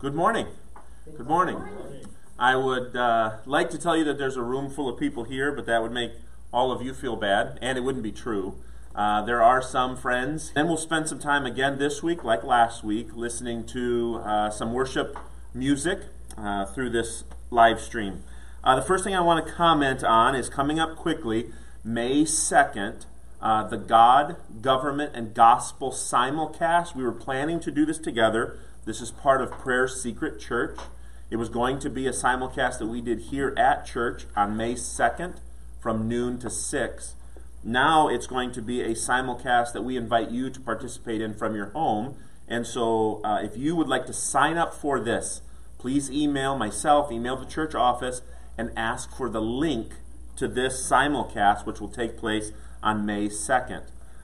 Good morning. Good morning. I would like to tell you that there's a room full of people here, but that would make all of you feel bad, and it wouldn't be true. There are some friends. Then we'll spend some time again this week, like last week, listening to some worship music through this live stream. The first thing I want to comment on is coming up quickly, May 2nd, the God, Government, and Gospel simulcast. We were planning to do this together. This is part of Prayer Secret Church. It was going to be a simulcast that we did here at church on May 2nd from noon to 6. Now it's going to be a simulcast that we invite you to participate in from your home. And so if you would like to sign up for this, please email myself, email the church office, and ask for the link to this simulcast, which will take place on May 2nd.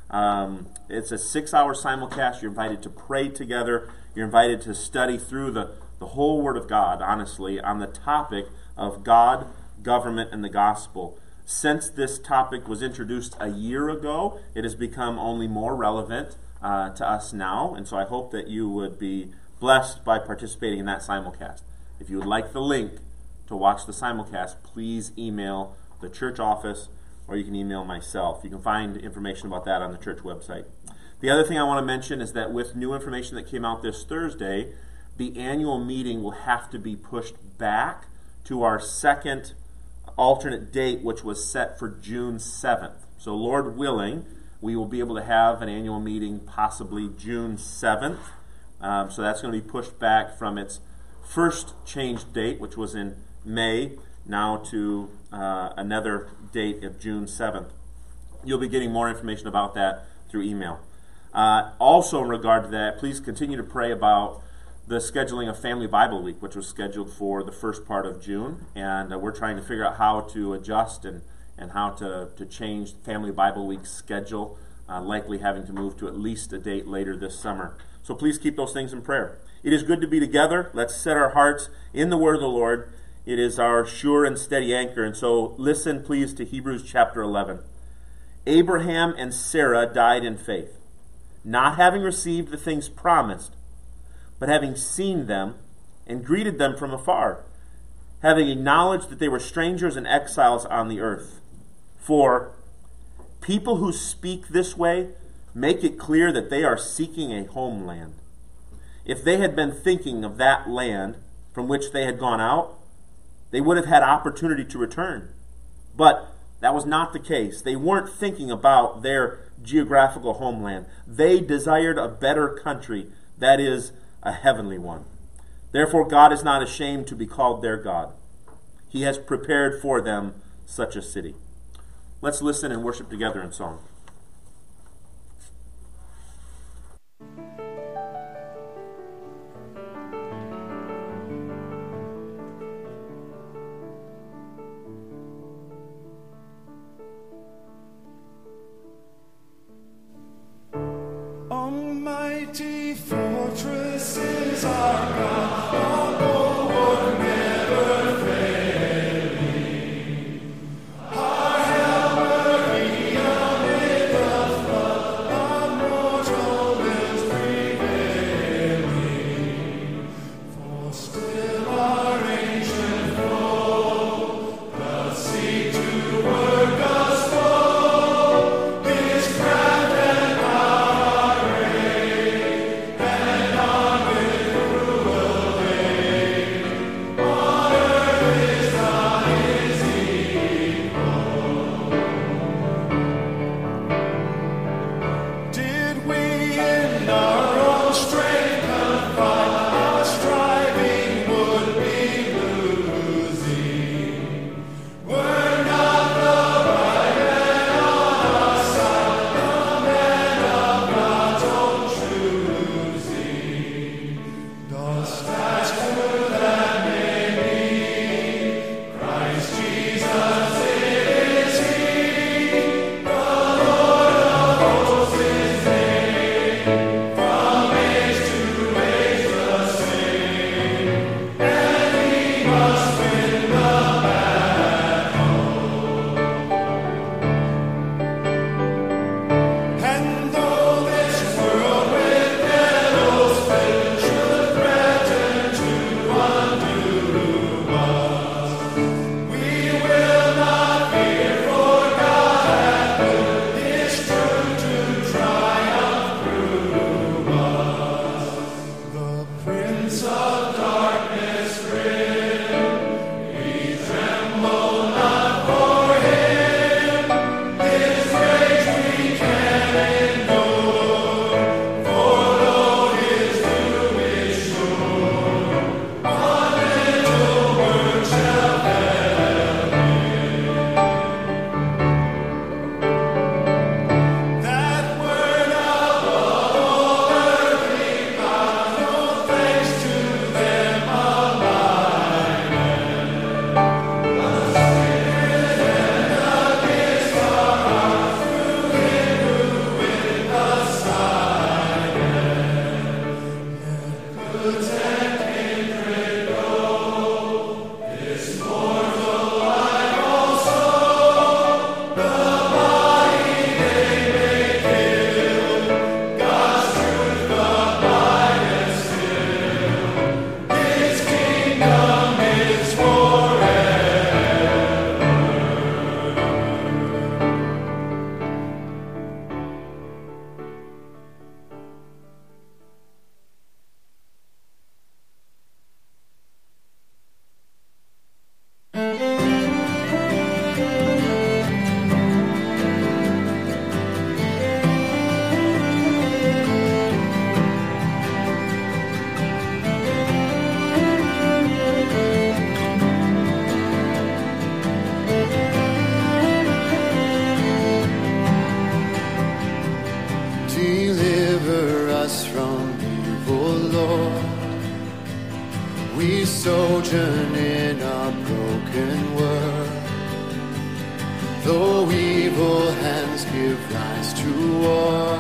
It's a 6-hour simulcast. You're invited to pray together. You're invited to study through the whole Word of God, honestly, on the topic of God, government, and the gospel. Since this topic was introduced a year ago, it has become only more relevant to us now, and so I hope that you would be blessed by participating in that simulcast. If you would like the link to watch the simulcast, please email the church office, or you can email myself. You can find information about that on the church website. The other thing I want to mention is that with new information that came out this Thursday, the annual meeting will have to be pushed back to our second alternate date, which was set for June 7th. So Lord willing, we will be able to have an annual meeting possibly June 7th. So that's going to be pushed back from its first changed date, which was in May, now to another date of June 7th. You'll be getting more information about that through email. Also in regard to that, please continue to pray about the scheduling of Family Bible Week, which was scheduled for the first part of June, and we're trying to figure out how to adjust and how to change Family Bible Week's schedule, likely having to move to at least a date later this summer. So please keep those things in prayer. It is good to be together. Let's set our hearts in the Word of the Lord. It is our sure and steady anchor, and so listen please to Hebrews chapter 11. Abraham and Sarah died in faith, not having received the things promised, but having seen them and greeted them from afar, having acknowledged that they were strangers and exiles on the earth. For people who speak this way make it clear that they are seeking a homeland. If they had been thinking of that land from which they had gone out, they would have had opportunity to return. But that was not the case. They weren't thinking about their geographical homeland. They desired a better country, that is, a heavenly one. Therefore, God is not ashamed to be called their God. He has prepared for them such a city. Let's listen and worship together in song. Almighty fortress is our God, our bulwark never failing. Our helper, He amid the flood, our mortal ills prevailing. For still our ancient foe doth seek to work us woe. His craft and power great, and on with cruel Deliver us from evil, Lord. We sojourn in a broken world. Though evil hands give rise to war,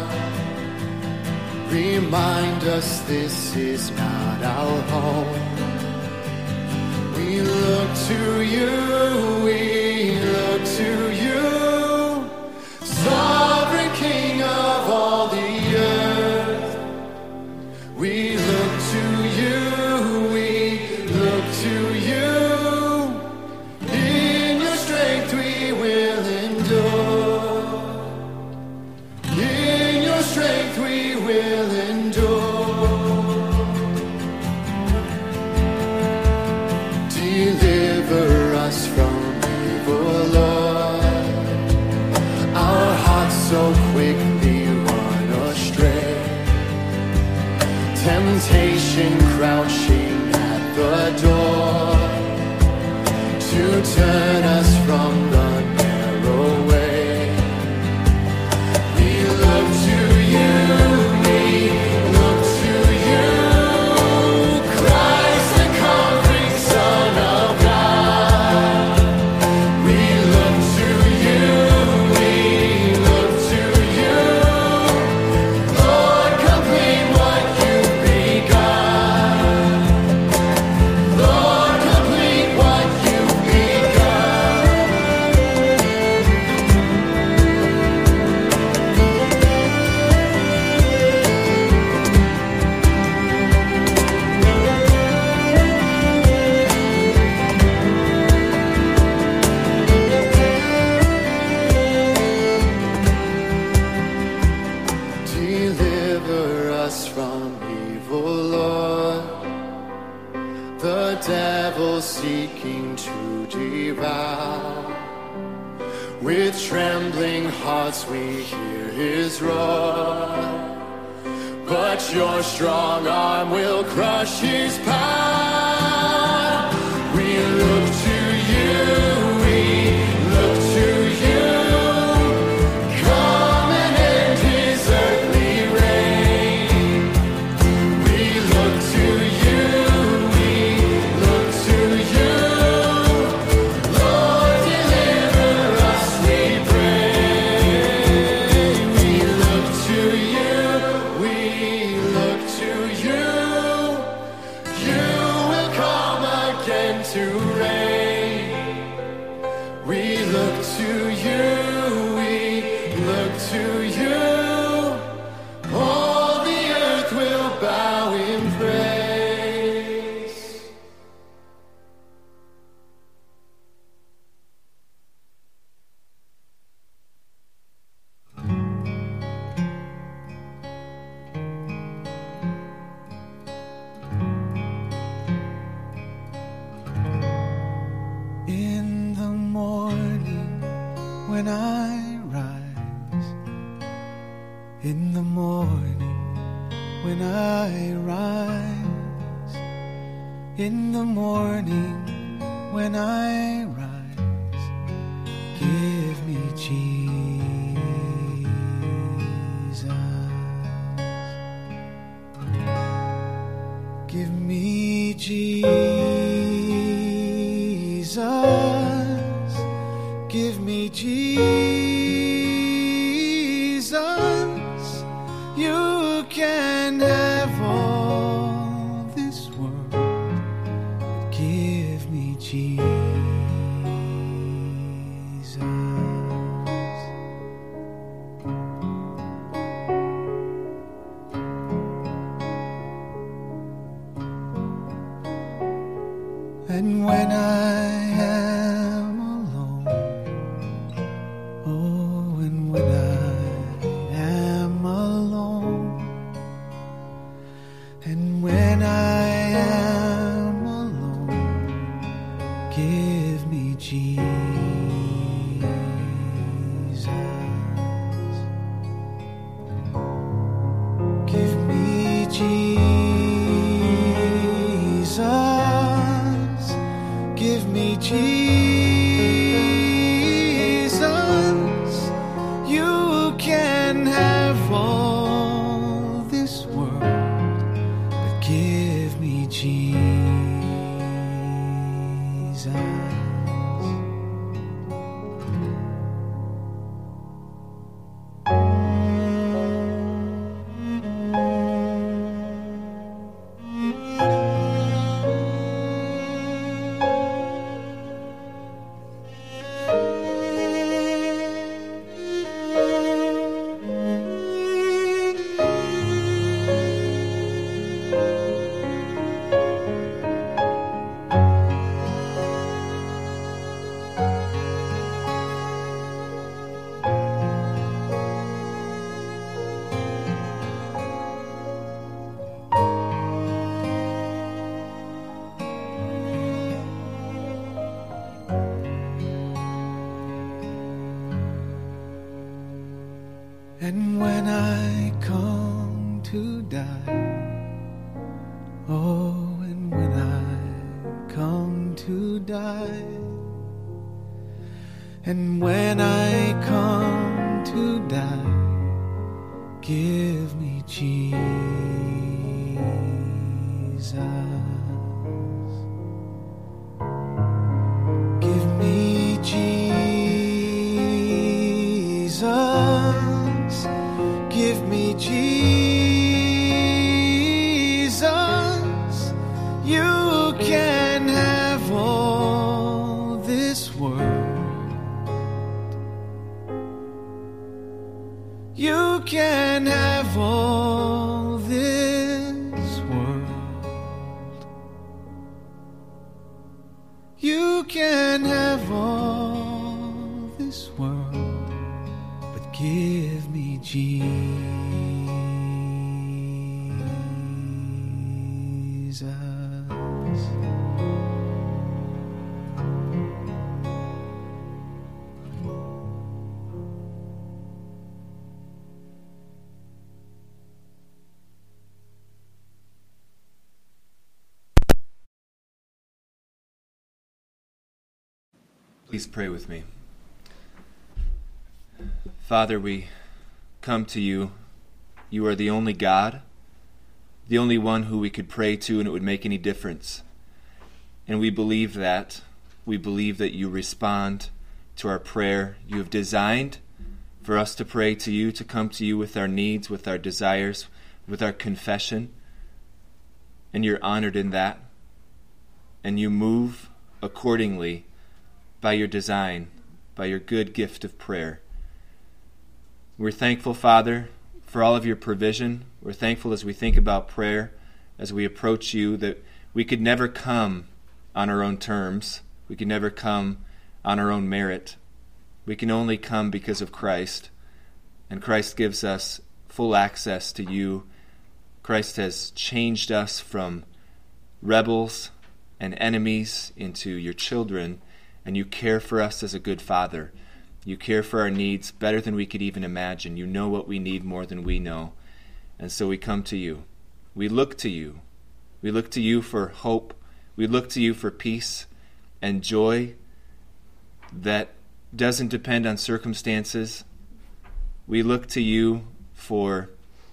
remind us this is not our home. We look to you, we look to you, Sovereign King of all the earth. We look to you, we look to you. In your strength we will endure. In your strength we will endure. Deliver us from evil, Lord. Our hearts so quickly run astray. Temptation crouching at the door to turn us from the narrow way. We look to you, we look to you, Christ the conquering Son of God. We look to you, we look to you, Lord, complete what you've begun. Lord, complete what you've begun. Deliver us from evil, Lord. The devil seeking to devour. With trembling hearts we hear his roar. But your strong arm will crush his power. We look to you, we look to you. Come and end his earthly reign. We look to you, we look to you. Lord, deliver us, we pray. We look to you, we look to you. You will come again to reign. We look to you, we look to you. All the earth will bow in praise. In the morning when I rise, in the morning when I rise, in the morning when I rise, give me Jesus. Give me Jesus. Give me Jesus. You can have all this world, but give me Jesus. And when I am alone, oh, and when I am alone, and when I am alone, give me Jesus. Give me Jesus. Give me Jesus. You can have all when I come to die, oh, and when I come to die, and when I come to die, give me Jesus. Give me Jesus. Give me Jesus. You can have all this world. You can have all this world. You can have all this world, but give me Jesus. Please pray with me. Father, we come to you. You are the only God, the only one who we could pray to and it would make any difference. And we believe that. We believe that you respond to our prayer. You have designed for us to pray to you, to come to you with our needs, with our desires, with our confession. And you're honored in that. And you move accordingly by your design, by your good gift of prayer. We're thankful, Father, for all of your provision. We're thankful as we think about prayer, as we approach you, that we could never come on our own terms. We could never come on our own merit. We can only come because of Christ, and Christ gives us full access to you. Christ has changed us from rebels and enemies into your children, and you care for us as a good Father. You care for our needs better than we could even imagine. You know what we need more than we know. And so we come to you. We look to you. We look to you for hope. We look to you for peace and joy that doesn't depend on circumstances. We look to you for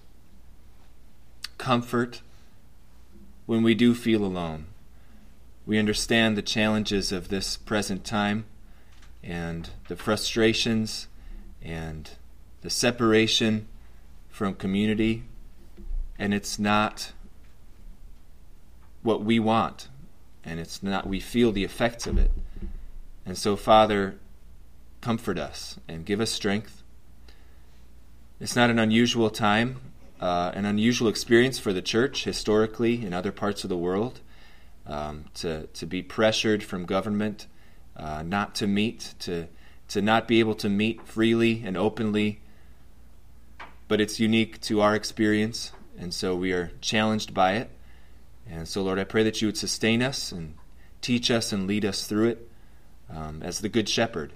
comfort when we do feel alone. We understand the challenges of this present time and the frustrations and the separation from community, and it's not what we want, and it's not, we feel the effects of it. And so, Father, comfort us and give us strength. It's not an unusual time, an unusual experience for the church historically in other parts of the world. To be pressured from government, not to meet, to not be able to meet freely and openly. But it's unique to our experience, and so we are challenged by it. And so, Lord, I pray that you would sustain us and teach us and lead us through it as the Good Shepherd.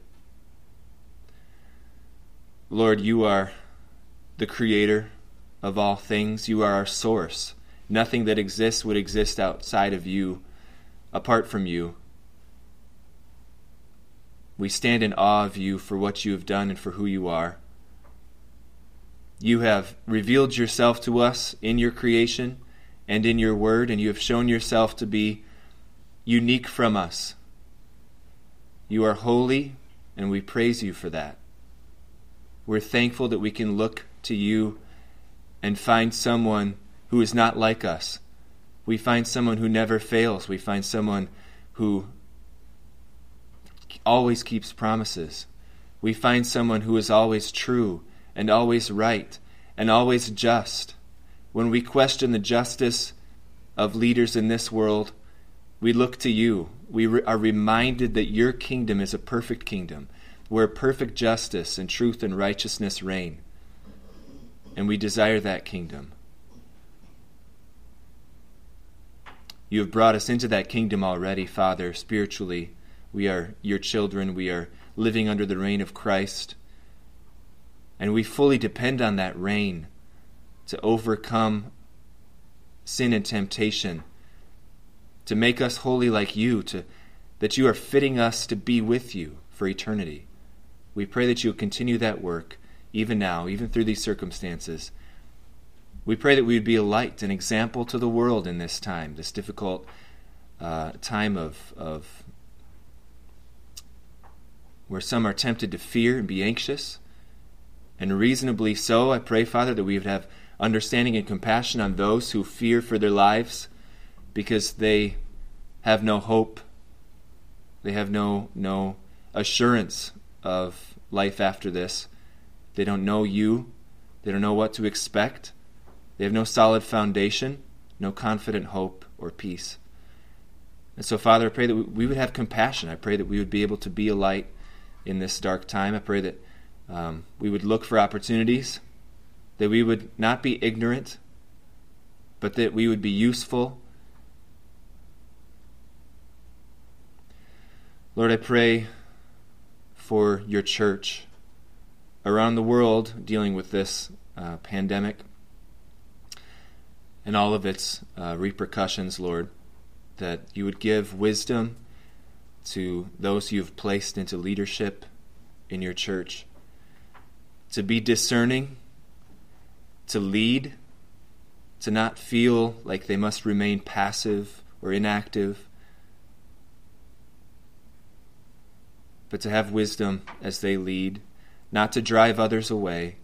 Lord, you are the creator of all things. You are our source. Nothing that exists would exist outside of you, apart from you. We stand in awe of you for what you have done and for who you are. You have revealed yourself to us in your creation and in your word, and you have shown yourself to be unique from us. You are holy, and we praise you for that. We're thankful that we can look to you and find someone who is not like us. We find someone who never fails. We find someone who always keeps promises. We find someone who is always true and always right and always just. When we question the justice of leaders in this world, we look to you. We are reminded that your kingdom is a perfect kingdom where perfect justice and truth and righteousness reign. And we desire that kingdom. You have brought us into that kingdom already, Father, spiritually. We are your children. We are living under the reign of Christ. And we fully depend on that rain to overcome sin and temptation, to make us holy like you, that you are fitting us to be with you for eternity. We pray that you will continue that work even now, even through these circumstances. We pray that we would be a light, an example to the world in this time, this difficult time of where some are tempted to fear and be anxious, and reasonably so. I pray, Father, that we would have understanding and compassion on those who fear for their lives because they have no hope. They have no assurance of life after this. They don't know you. They don't know what to expect. They have no solid foundation, no confident hope or peace. And so, Father, I pray that we would have compassion. I pray that we would be able to be a light in this dark time. I pray that we would look for opportunities, that we would not be ignorant, but that we would be useful. Lord, I pray for your church around the world dealing with this pandemic and all of its repercussions, Lord, that you would give wisdom to those you have placed into leadership in your church, to be discerning, to lead, to not feel like they must remain passive or inactive, but to have wisdom as they lead, not to drive others away,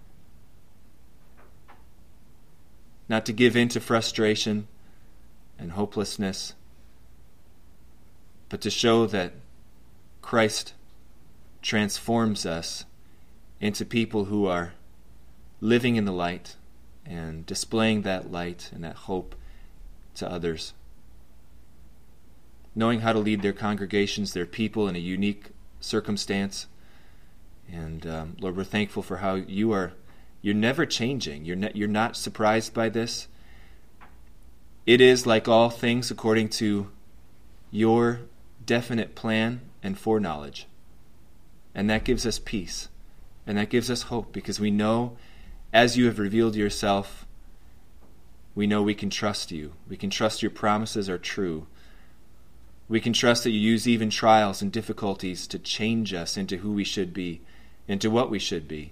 not to give in to frustration and hopelessness, but to show that Christ transforms us into people who are living in the light and displaying that light and that hope to others, knowing how to lead their congregations, their people in a unique circumstance. And Lord, we're thankful for how you're never changing. You're not surprised by this. It is, like all things, according to your definite plan and foreknowledge. And that gives us peace. And that gives us hope, because we know, as you have revealed yourself, we know we can trust you. We can trust your promises are true. We can trust that you use even trials and difficulties to change us into who we should be, into what we should be.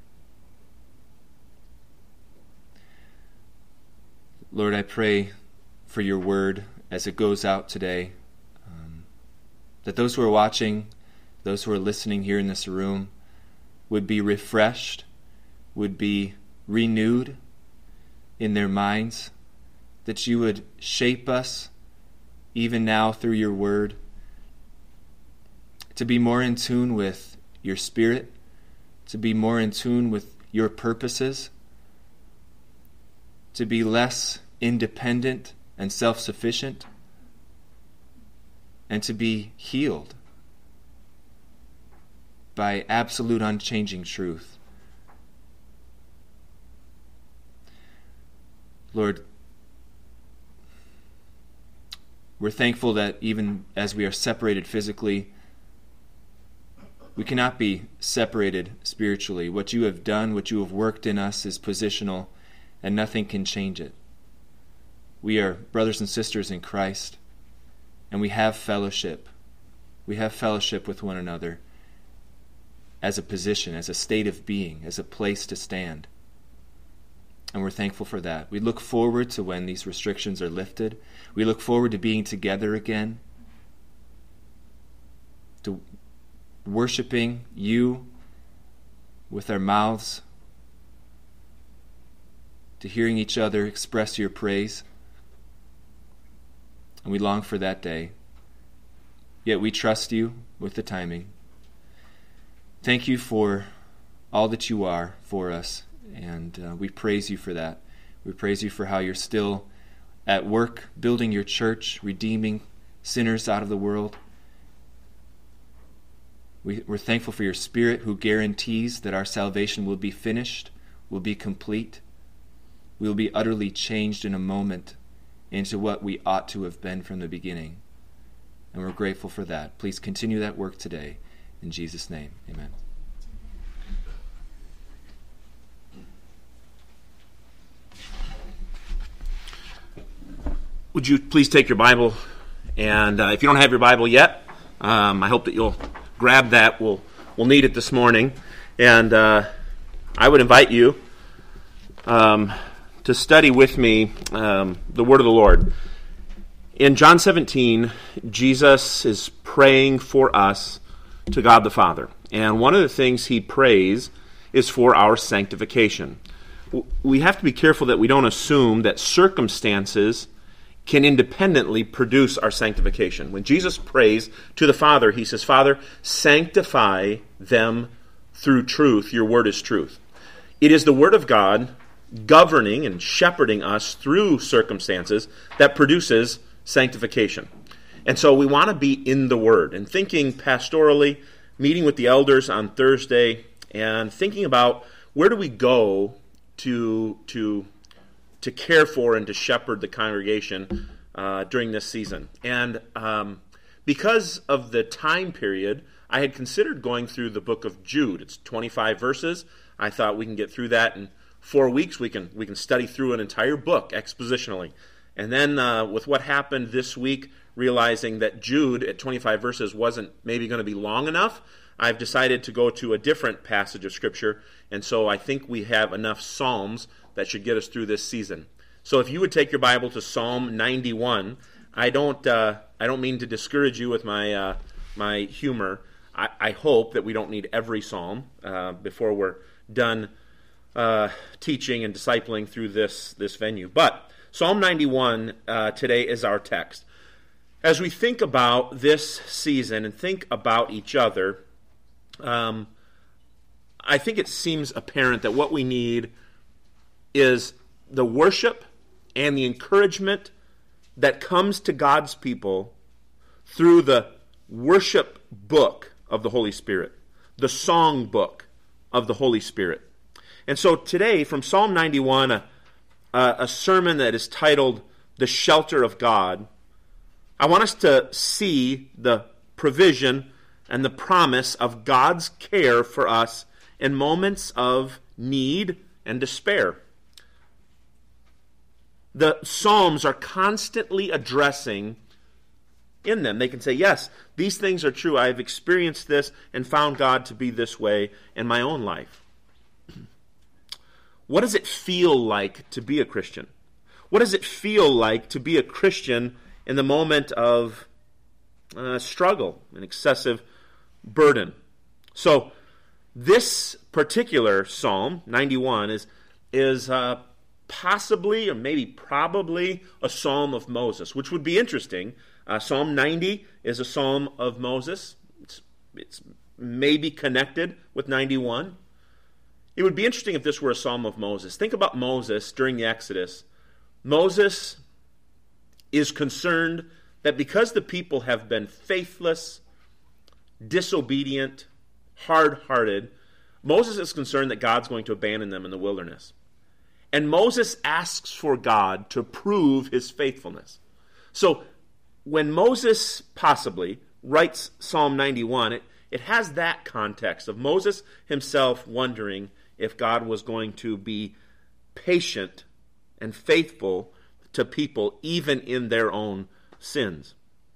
Lord, I pray for your word as it goes out today, that those who are watching, those who are listening here in this room, would be refreshed, would be renewed in their minds, that you would shape us even now through your word, to be more in tune with your spirit, to be more in tune with your purposes, to be less independent and self-sufficient, and to be healed by absolute unchanging truth. Lord, we're thankful that even as we are separated physically, we cannot be separated spiritually. What you have done, what you have worked in us is positional, and nothing can change it. We are brothers and sisters in Christ, and we have fellowship. We have fellowship with one another as a position, as a state of being, as a place to stand. And we're thankful for that. We look forward to when these restrictions are lifted. We look forward to being together again, to worshiping you with our mouths, to hearing each other express your praise. And we long for that day. Yet we trust you with the timing. Thank you for all that you are for us, and we praise you for that. We praise you for how you're still at work building your church, redeeming sinners out of the world. We're thankful for your Spirit, who guarantees that our salvation will be finished, will be complete. We will be utterly changed in a moment into what we ought to have been from the beginning. And we're grateful for that. Please continue that work today. In Jesus' name, amen. Would you please take your Bible, and if you don't have your Bible yet, I hope that you'll grab that. We'll need it this morning, and I would invite you to study with me the Word of the Lord. In John 17, Jesus is praying for us to God the Father, and one of the things he prays is for our sanctification. We have to be careful that we don't assume that circumstances can independently produce our sanctification. When Jesus prays to the Father, he says, Father, sanctify them through truth. Your word is truth. It is the Word of God governing and shepherding us through circumstances that produces sanctification. And so we want to be in the Word and thinking pastorally, meeting with the elders on Thursday, and thinking about where do we go to care for and to shepherd the congregation during this season. And because of the time period, I had considered going through the book of Jude. It's 25 verses. I thought we can get through that in 4 weeks. We can study through an entire book expositionally. And then with what happened this week, realizing that Jude at 25 verses wasn't maybe going to be long enough, I've decided to go to a different passage of Scripture. And so I think we have enough Psalms that should get us through this season. So if you would take your Bible to Psalm 91, I don't mean to discourage you with my humor. I hope that we don't need every psalm before we're done teaching and discipling through this venue. But Psalm 91 today is our text. As we think about this season and think about each other, I think it seems apparent that what we need is the worship and the encouragement that comes to God's people through the worship book of the Holy Spirit, the song book of the Holy Spirit. And so today, from Psalm 91, a sermon that is titled, The Shelter of God, I want us to see the provision and the promise of God's care for us in moments of need and despair. The Psalms are constantly addressing in them. They can say, yes, these things are true. I have experienced this and found God to be this way in my own life. What does it feel like to be a Christian? What does it feel like to be a Christian in the moment of struggle and excessive burden? So this particular Psalm, 91, is possibly or maybe probably a psalm of Moses, which would be interesting. Psalm 90 is a psalm of Moses. It's maybe connected with 91. It would be interesting if this were a psalm of Moses. Think about Moses during the Exodus. Moses is concerned that because the people have been faithless, disobedient, hard-hearted, Moses is concerned that God's going to abandon them in the wilderness. And Moses asks for God to prove his faithfulness. So when Moses possibly writes Psalm 91, it has that context of Moses himself wondering if God was going to be patient and faithful to people even in their own sins.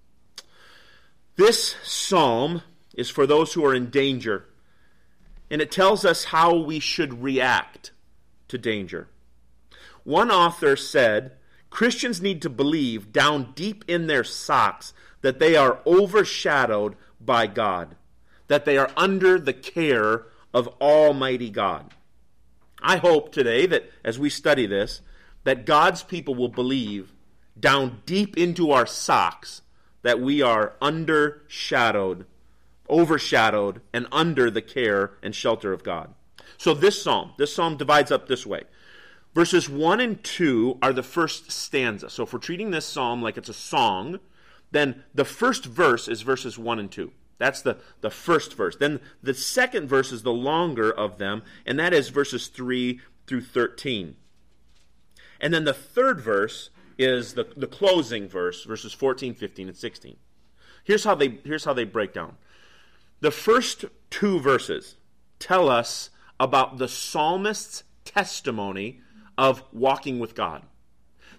This psalm is for those who are in danger, and it tells us how we should react to danger. One author said, Christians need to believe down deep in their socks that they are overshadowed by God, that they are under the care of Almighty God. I hope today that as we study this, that God's people will believe down deep into our socks that we are overshadowed, and under the care and shelter of God. So this psalm divides up this way. Verses 1 and 2 are the first stanza. So if we're treating this psalm like it's a song, then the first verse is verses 1 and 2. That's the first verse. Then the second verse is the longer of them, and that is verses 3 through 13. And then the third verse is the closing verse, verses 14, 15, and 16. Here's how they break down. The first two verses tell us about the psalmist's testimony of walking with God.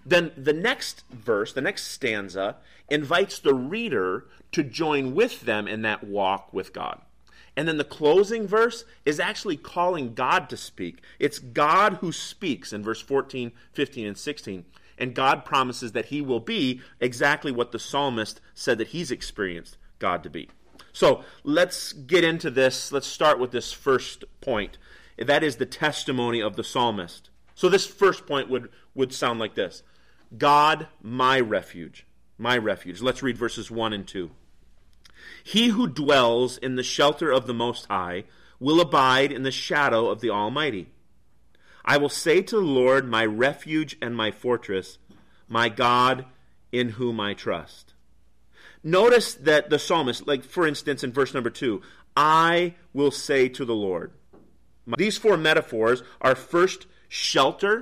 Then the next verse, the next stanza, invites the reader to join with them in that walk with God. And then the closing verse is actually calling God to speak. It's God who speaks in verse 14, 15, and 16. And God promises that he will be exactly what the psalmist said that he's experienced God to be. So let's get into this. Let's start with this first point. That is the testimony of the psalmist. So this first point would sound like this. God, my refuge, my refuge. Let's read verses 1 and 2. He who dwells in the shelter of the Most High will abide in the shadow of the Almighty. I will say to the Lord, my refuge and my fortress, my God in whom I trust. Notice that the psalmist, like for instance in verse number 2, I will say to the Lord. These four metaphors are first shelter,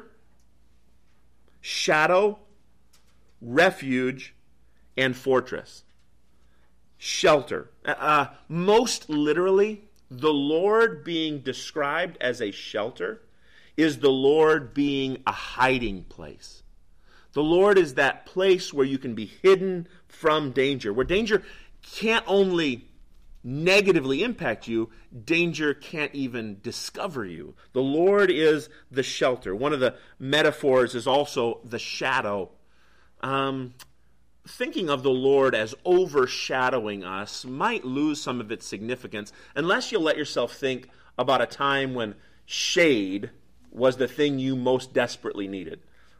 shadow, refuge, and fortress. Shelter. Most literally, the Lord being described as a shelter is the Lord being a hiding place. The Lord is that place where you can be hidden from danger, where danger can't only negatively impact you, danger can't even discover you. The Lord is the shelter. One of the metaphors is also the shadow. Thinking of the Lord as overshadowing us might lose some of its significance unless you let yourself think about a time when shade was the thing you most desperately needed.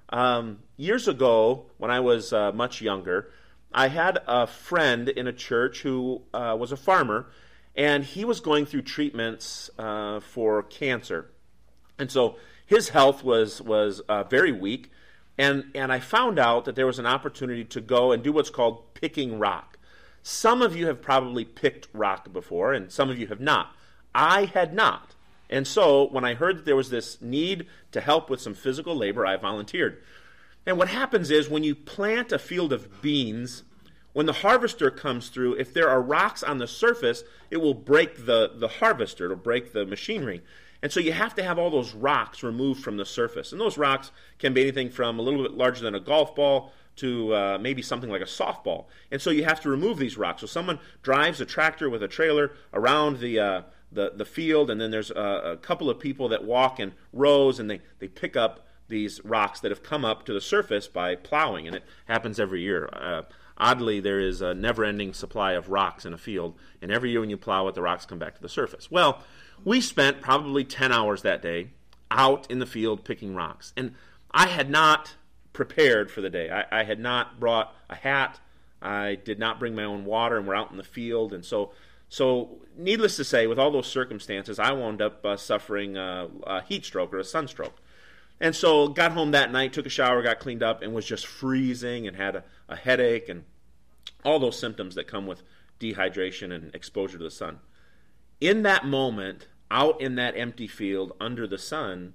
Years ago, when I was much younger, I had a friend in a church who was a farmer, and he was going through treatments for cancer. And so his health was very weak, and I found out that there was an opportunity to go and do what's called picking rock. Some of you have probably picked rock before, and some of you have not. I had not. And so when I heard that there was this need to help with some physical labor, I volunteered. And what happens is when you plant a field of beans, when the harvester comes through, if there are rocks on the surface, it will break the harvester, it'll break the machinery. And so you have to have all those rocks removed from the surface. And those rocks can be anything from a little bit larger than a golf ball to maybe something like a softball. And so you have to remove these rocks. So someone drives a tractor with a trailer around the field, and then there's a couple of people that walk in rows, and they pick up these rocks that have come up to the surface by plowing, and it happens every year. Oddly, there is a never-ending supply of rocks in a field, and every year when you plow it, the rocks come back to the surface. Well, we spent probably 10 hours that day out in the field picking rocks, and I had not prepared for the day. I had not brought a hat. I did not bring my own water, and we're out in the field, and so needless to say, with all those circumstances, I wound up suffering a heat stroke or a sunstroke. And so got home that night, took a shower, got cleaned up, and was just freezing and had a headache and all those symptoms that come with dehydration and exposure to the sun. In that moment, out in that empty field under the sun,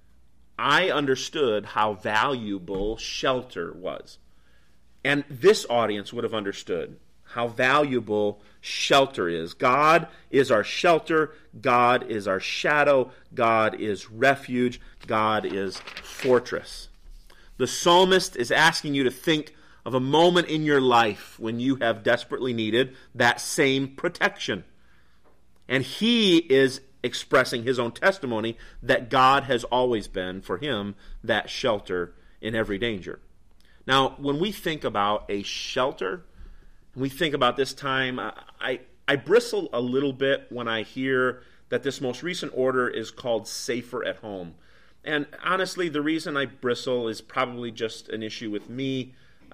I understood how valuable shelter was. And this audience would have understood how valuable shelter is. God is our shelter. God is our shadow. God is refuge. God is fortress. The psalmist is asking you to think of a moment in your life when you have desperately needed that same protection. And he is expressing his own testimony that God has always been, for him, that shelter in every danger. Now, when we think about a shelter, we think about this time, I bristle a little bit when I hear that this most recent order is called Safer at Home. And honestly, the reason I bristle is probably just an issue with me.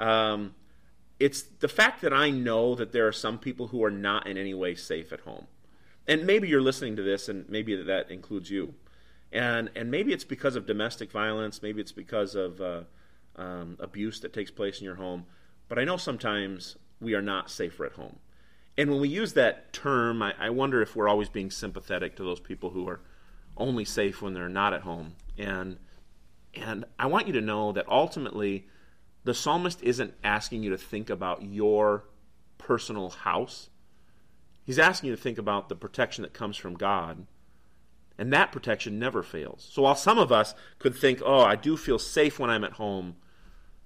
It's the fact that I know that there are some people who are not in any way safe at home. And maybe you're listening to this, and maybe that includes you. And maybe it's because of domestic violence. Maybe it's because of abuse that takes place in your home. But I know sometimes we are not safer at home. And when we use that term, I wonder if we're always being sympathetic to those people who are only safe when they're not at home. And I want you to know that ultimately, the psalmist isn't asking you to think about your personal house. He's asking you to think about the protection that comes from God. And that protection never fails. So while some of us could think, oh, I do feel safe when I'm at home,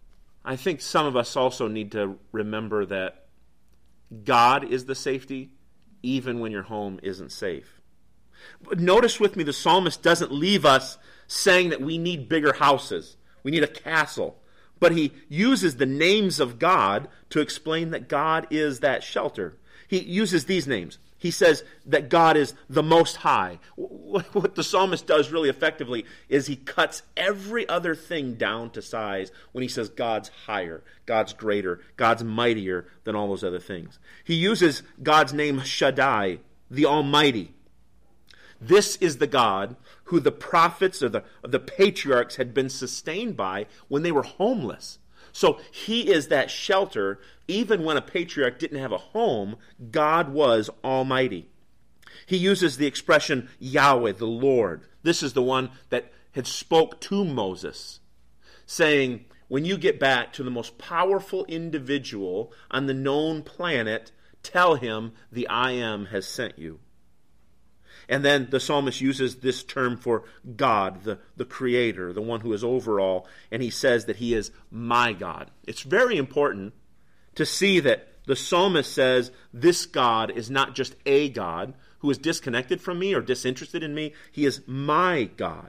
I think some of us also need to remember that God is the safety, even when your home isn't safe. But notice with me, the psalmist doesn't leave us saying that we need bigger houses. We need a castle. But he uses the names of God to explain that God is that shelter. He uses these names. He says that God is the Most High. What the psalmist does really effectively is he cuts every other thing down to size when he says God's higher, God's greater, God's mightier than all those other things. He uses God's name Shaddai, the Almighty. This is the God who the prophets or the patriarchs had been sustained by when they were homeless. So he is that shelter. Even when a patriarch didn't have a home, God was almighty. He uses the expression Yahweh, the Lord. This is the one that had spoke to Moses, saying, when you get back to the most powerful individual on the known planet, tell him the I Am has sent you. And then the psalmist uses this term for God, the Creator, the one who is over all, and he says that he is my God. It's very important to see that the psalmist says this God is not just a God who is disconnected from me or disinterested in me. He is my God.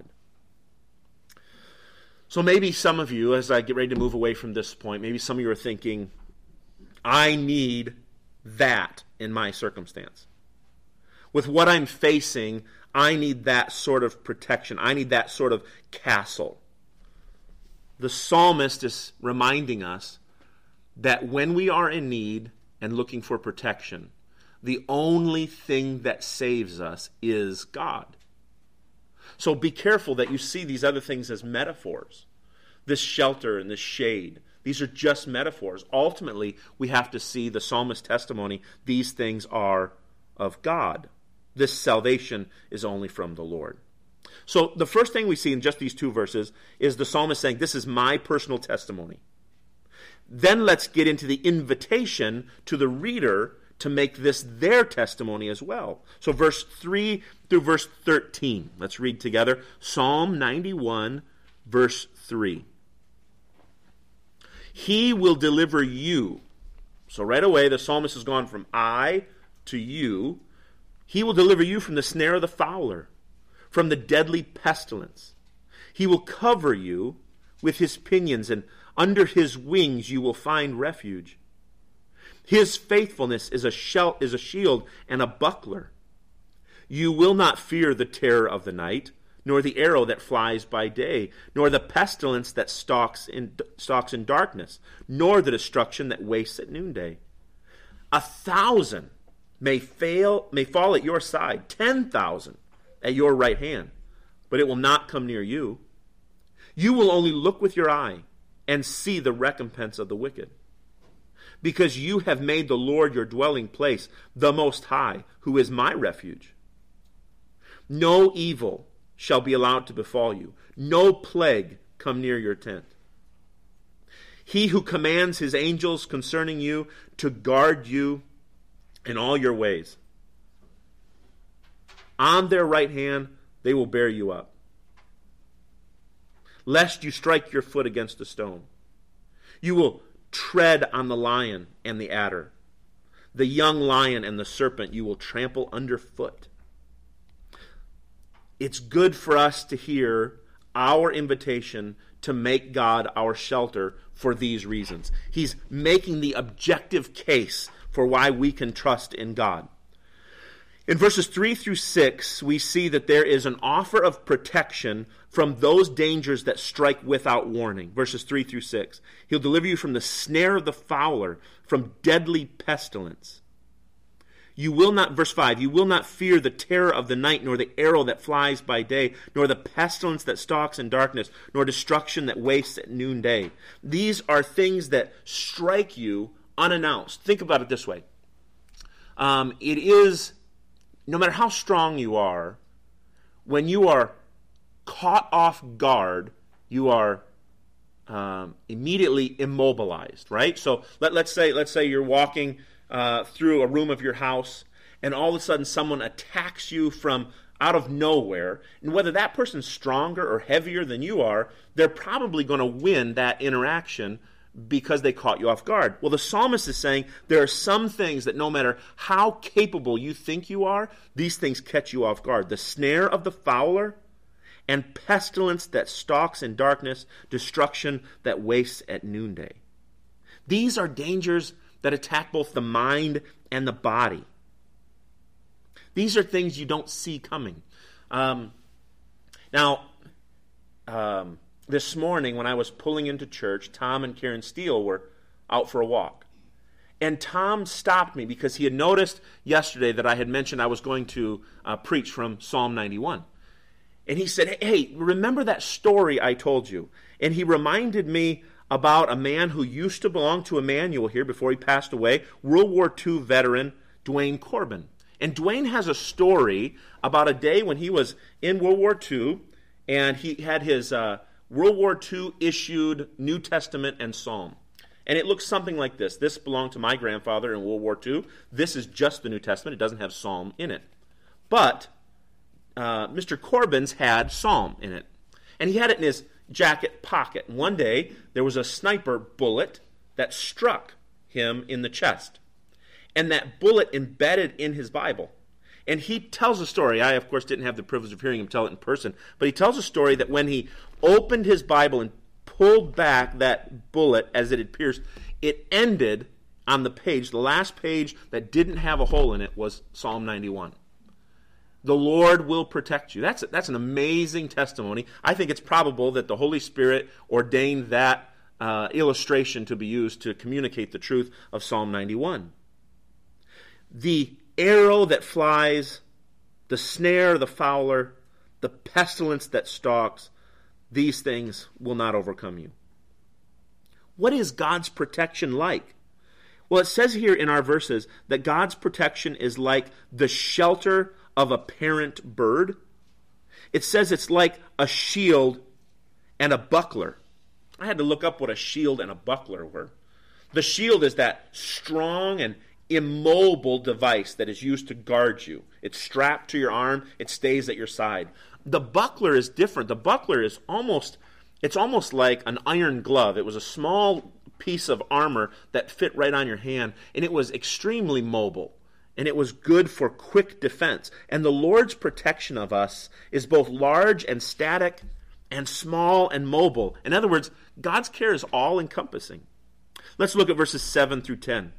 So maybe some of you, as I get ready to move away from this point, maybe some of you are thinking, I need that in my circumstance. With what I'm facing, I need that sort of protection. I need that sort of castle. The psalmist is reminding us that when we are in need and looking for protection, the only thing that saves us is God. So be careful that you see these other things as metaphors. This shelter and this shade, these are just metaphors. Ultimately, we have to see the psalmist's testimony. These things are of God. This salvation is only from the Lord. So the first thing we see in just these two verses is the psalmist saying, this is my personal testimony. Then let's get into the invitation to the reader to make this their testimony as well. So verse 3 through verse 13. Let's read together. Psalm 91, verse 3. He will deliver you. So right away the psalmist has gone from I to you. He will deliver you from the snare of the fowler, from the deadly pestilence. He will cover you with his pinions, and under his wings you will find refuge. His faithfulness is a shield and a buckler. You will not fear the terror of the night, nor the arrow that flies by day, nor the pestilence that stalks in darkness, nor the destruction that wastes at noonday. 1,000 may fall at your side, 10,000 at your right hand, but it will not come near you. You will only look with your eye and see the recompense of the wicked. Because you have made the Lord your dwelling place, the Most High, who is my refuge. No evil shall be allowed to befall you, no plague come near your tent. He who commands his angels concerning you to guard you in all your ways. On their right hand they will bear you up, lest you strike your foot against a stone. You will tread on the lion and the adder. The young lion and the serpent you will trample underfoot. It's good for us to hear our invitation to make God our shelter for these reasons. He's making the objective case for why we can trust in God. In verses 3 through 6, we see that there is an offer of protection from those dangers that strike without warning. Verses 3 through 6. He'll deliver you from the snare of the fowler, from deadly pestilence. You will not, verse 5, you will not fear the terror of the night, nor the arrow that flies by day, nor the pestilence that stalks in darkness, nor destruction that wastes at noonday. These are things that strike you unannounced. Think about it this way. It is, no matter how strong you are, when you are caught off guard, you are immediately immobilized, right? So let's say you're walking through a room of your house, and all of a sudden someone attacks you from out of nowhere, and whether that person's stronger or heavier than you are, they're probably going to win that interaction because they caught you off guard. Well, the psalmist is saying there are some things that no matter how capable you think you are, these things catch you off guard. The snare of the fowler and pestilence that stalks in darkness, destruction that wastes at noonday. These are dangers that attack both the mind and the body. These are things you don't see coming. This morning when I was pulling into church, Tom and Karen Steele were out for a walk. And Tom stopped me because he had noticed yesterday that I had mentioned I was going to preach from Psalm 91. And he said, hey, remember that story I told you? And he reminded me about a man who used to belong to Emmanuel here before he passed away, World War II veteran Dwayne Corbin. And Dwayne has a story about a day when he was in World War II, and he had his World War II issued New Testament and Psalm. And it looks something like this. This belonged to my grandfather in World War II. This is just the New Testament. It doesn't have Psalm in it. But Mr. Corbin's had Psalm in it. And he had it in his jacket pocket. And one day, there was a sniper bullet that struck him in the chest. And that bullet embedded in his Bible. And he tells a story. I, of course, didn't have the privilege of hearing him tell it in person. But he tells a story that when he opened his Bible and pulled back that bullet as it had pierced, it ended on the page. The last page that didn't have a hole in it was Psalm 91. The Lord will protect you. That's an amazing testimony. I think it's probable that the Holy Spirit ordained that illustration to be used to communicate the truth of Psalm 91. The arrow that flies, the snare of the fowler, the pestilence that stalks, these things will not overcome you. What is God's protection like? Well, it says here in our verses that God's protection is like the shelter of a parent bird. It says it's like a shield and a buckler. I had to look up what a shield and a buckler were. The shield is that strong and immobile device that is used to guard you. It's strapped to your arm. It stays at your side. The buckler is different. The buckler is almost like an iron glove. It was a small piece of armor that fit right on your hand, and it was extremely mobile. And it was good for quick defense. And the Lord's protection of us is both large and static and small and mobile. In other words, God's care is all-encompassing. Let's look at verses 7 through 10.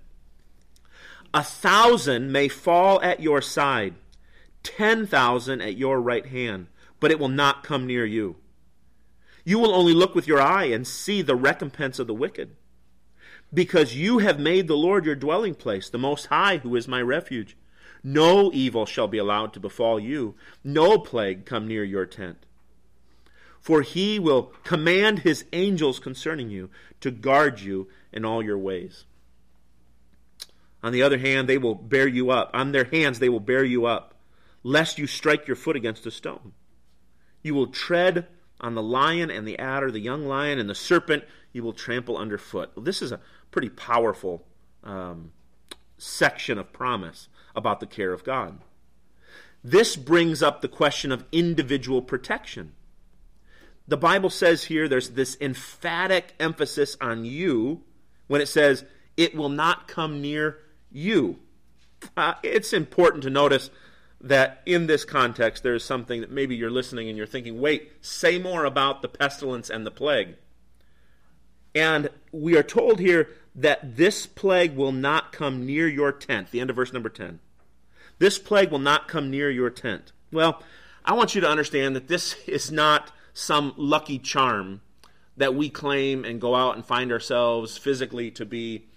1,000 may fall at your side, 10,000 at your right hand, but it will not come near you. You will only look with your eye and see the recompense of the wicked. Because you have made the Lord your dwelling place, the Most High, who is my refuge. No evil shall be allowed to befall you, no plague come near your tent. For he will command his angels concerning you to guard you in all your ways. On the other hand, they will bear you up. On their hands they will bear you up, lest you strike your foot against a stone. You will tread on the lion and the adder, the young lion and the serpent you will trample underfoot. Well, this is a pretty powerful section of promise about the care of God. This brings up the question of individual protection. The Bible says here there's this emphatic emphasis on you when it says it will not come near you. It's important to notice that in this context there is something that maybe you're listening and you're thinking, wait, say more about the pestilence and the plague. And we are told here that this plague will not come near your tent. The end of verse number 10. This plague will not come near your tent. Well, I want you to understand that this is not some lucky charm that we claim and go out and find ourselves physically to be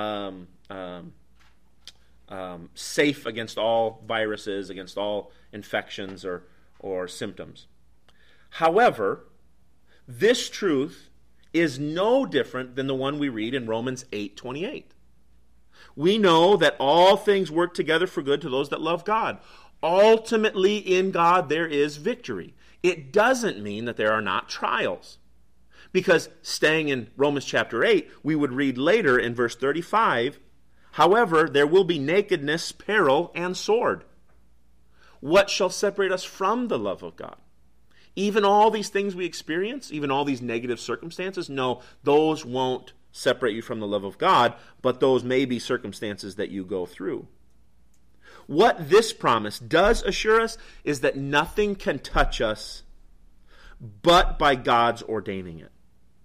safe against all viruses, against all infections or symptoms. However, this truth is no different than the one we read in Romans 8:28. We know that all things work together for good to those that love God. Ultimately, in God, there is victory. It doesn't mean that there are not trials. Because staying in Romans chapter 8, we would read later in verse 35, however, there will be nakedness, peril, and sword. What shall separate us from the love of God? Even all these things we experience, even all these negative circumstances, no, those won't separate you from the love of God, but those may be circumstances that you go through. What this promise does assure us is that nothing can touch us but by God's ordaining it.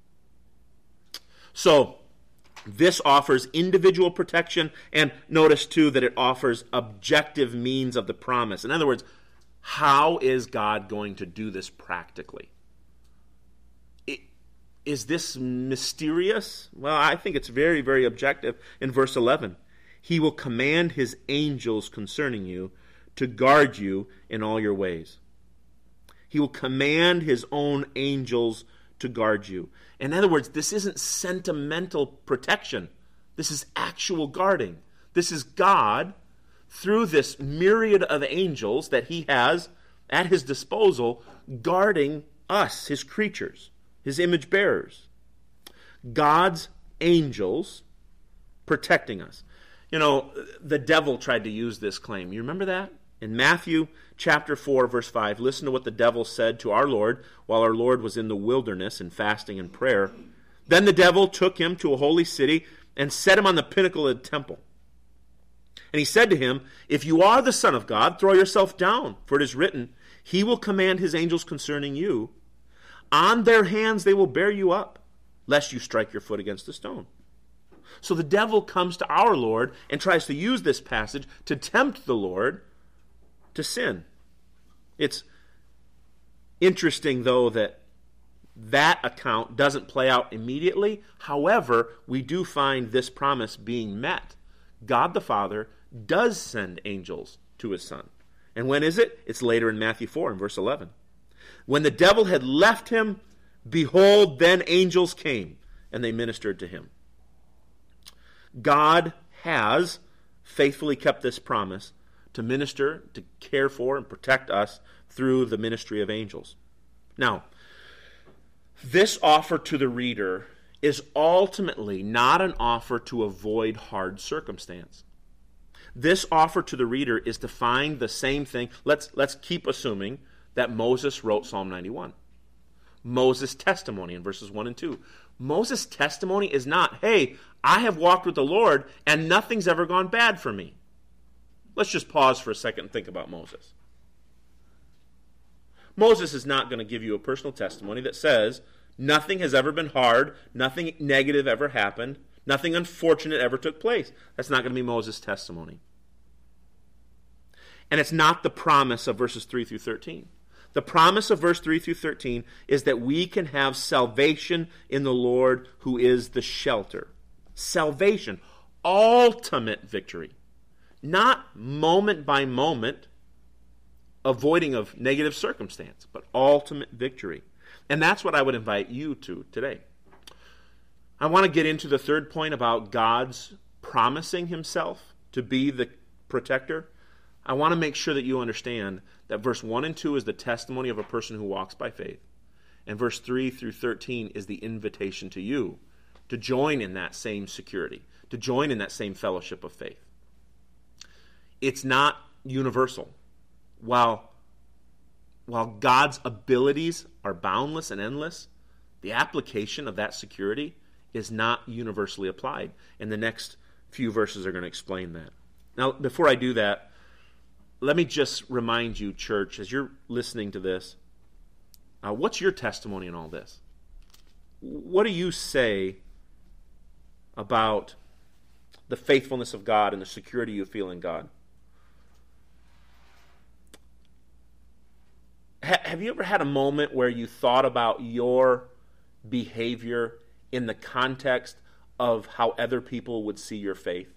So, this offers individual protection, and notice too that it offers objective means of the promise. In other words, how is God going to do this practically? Is this mysterious? Well, I think it's very, very objective. In verse 11, He will command His angels concerning you to guard you in all your ways. He will command His own angels to guard you. In other words, this isn't sentimental protection. This is actual guarding. This is God, through this myriad of angels that He has at His disposal, guarding us, His creatures, His image bearers. God's angels protecting us. You know, the devil tried to use this claim. You remember that? In Matthew chapter 4, verse 5, listen to what the devil said to our Lord while our Lord was in the wilderness in fasting and prayer. Then the devil took him to a holy city and set him on the pinnacle of the temple. And he said to him, "If you are the Son of God, throw yourself down, for it is written, He will command His angels concerning you. On their hands they will bear you up, lest you strike your foot against a stone." So the devil comes to our Lord and tries to use this passage to tempt the Lord to sin. It's interesting, though, that account doesn't play out immediately. However, we do find this promise being met. God the Father does send angels to His Son. And when is it? It's later in Matthew 4 in verse 11. When the devil had left him, behold, then angels came, and they ministered to him. God has faithfully kept this promise to minister, to care for, and protect us through the ministry of angels. Now, this offer to the reader is ultimately not an offer to avoid hard circumstance. This offer to the reader is to find the same thing. Let's keep assuming that Moses wrote Psalm 91. Moses' testimony in verses 1 and 2. Moses' testimony is not, hey, I have walked with the Lord and nothing's ever gone bad for me. Let's just pause for a second and think about Moses. Moses is not going to give you a personal testimony that says nothing has ever been hard, nothing negative ever happened, nothing unfortunate ever took place. That's not going to be Moses' testimony. And it's not the promise of verses 3 through 13. The promise of verse 3 through 13 is that we can have salvation in the Lord who is the shelter. Salvation, ultimate victory. Not moment by moment avoiding of negative circumstance, but ultimate victory. And that's what I would invite you to today. I want to get into the third point about God's promising Himself to be the protector. I want to make sure that you understand that verse 1 and 2 is the testimony of a person who walks by faith. And verse 3 through 13 is the invitation to you to join in that same security, to join in that same fellowship of faith. It's not universal. While God's abilities are boundless and endless, the application of that security is not universally applied. And the next few verses are going to explain that. Now, before I do that, let me just remind you, church, as you're listening to this, what's your testimony in all this? What do you say about the faithfulness of God and the security you feel in God? Have you ever had a moment where you thought about your behavior in the context of how other people would see your faith?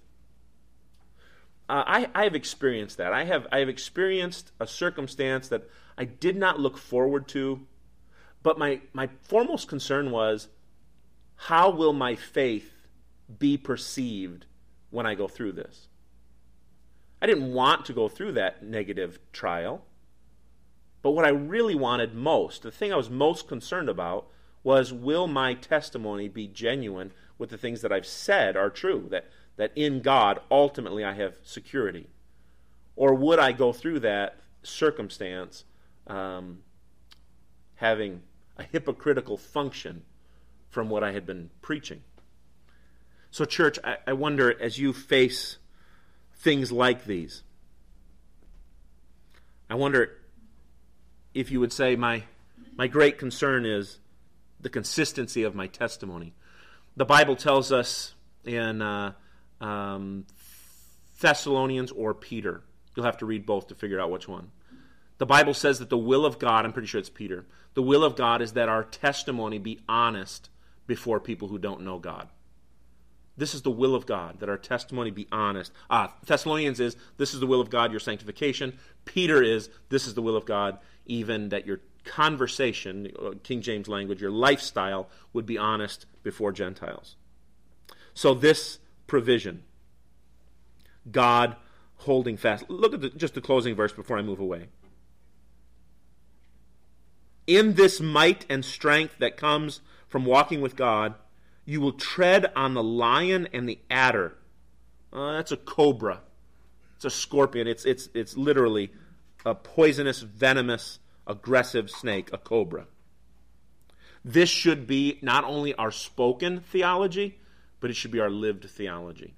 I have experienced that. I have experienced a circumstance that I did not look forward to, but my foremost concern was, how will my faith be perceived when I go through this? I didn't want to go through that negative trial, but what I really wanted most, the thing I was most concerned about, was, will my testimony be genuine with the things that I've said are true, that in God, ultimately, I have security? Or would I go through that circumstance having a hypocritical function from what I had been preaching? So, church, I wonder, as you face things like these, I wonder if you would say, my great concern is the consistency of my testimony. The Bible tells us in Thessalonians or Peter, you'll have to read both to figure out which one. The Bible says that the will of God, I'm pretty sure it's Peter, the will of God is that our testimony be honest before people who don't know God. This is the will of God, that our testimony be honest. Thessalonians is, this is the will of God, your sanctification. Peter is, this is the will of God, even that your conversation, King James language, your lifestyle would be honest before Gentiles. So this provision, God holding fast. Look at just the closing verse before I move away. In this might and strength that comes from walking with God, you will tread on the lion and the adder. That's a cobra. It's a scorpion. It's literally a poisonous, venomous, aggressive snake, a cobra. This should be not only our spoken theology, but it should be our lived theology.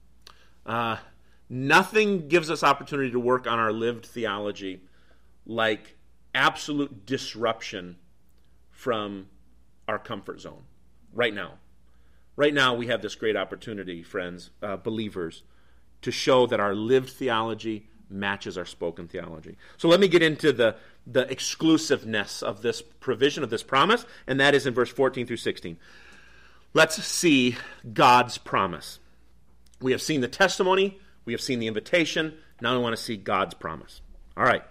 Nothing gives us opportunity to work on our lived theology like absolute disruption from our comfort zone. Right now. Right now we have this great opportunity, friends, believers, to show that our lived theology matches our spoken theology. So let me get into the exclusiveness of this provision, of this promise, and that is in verse 14 through 16. Let's see God's promise. We have seen the testimony, we have seen the invitation, now we want to see God's promise. All right.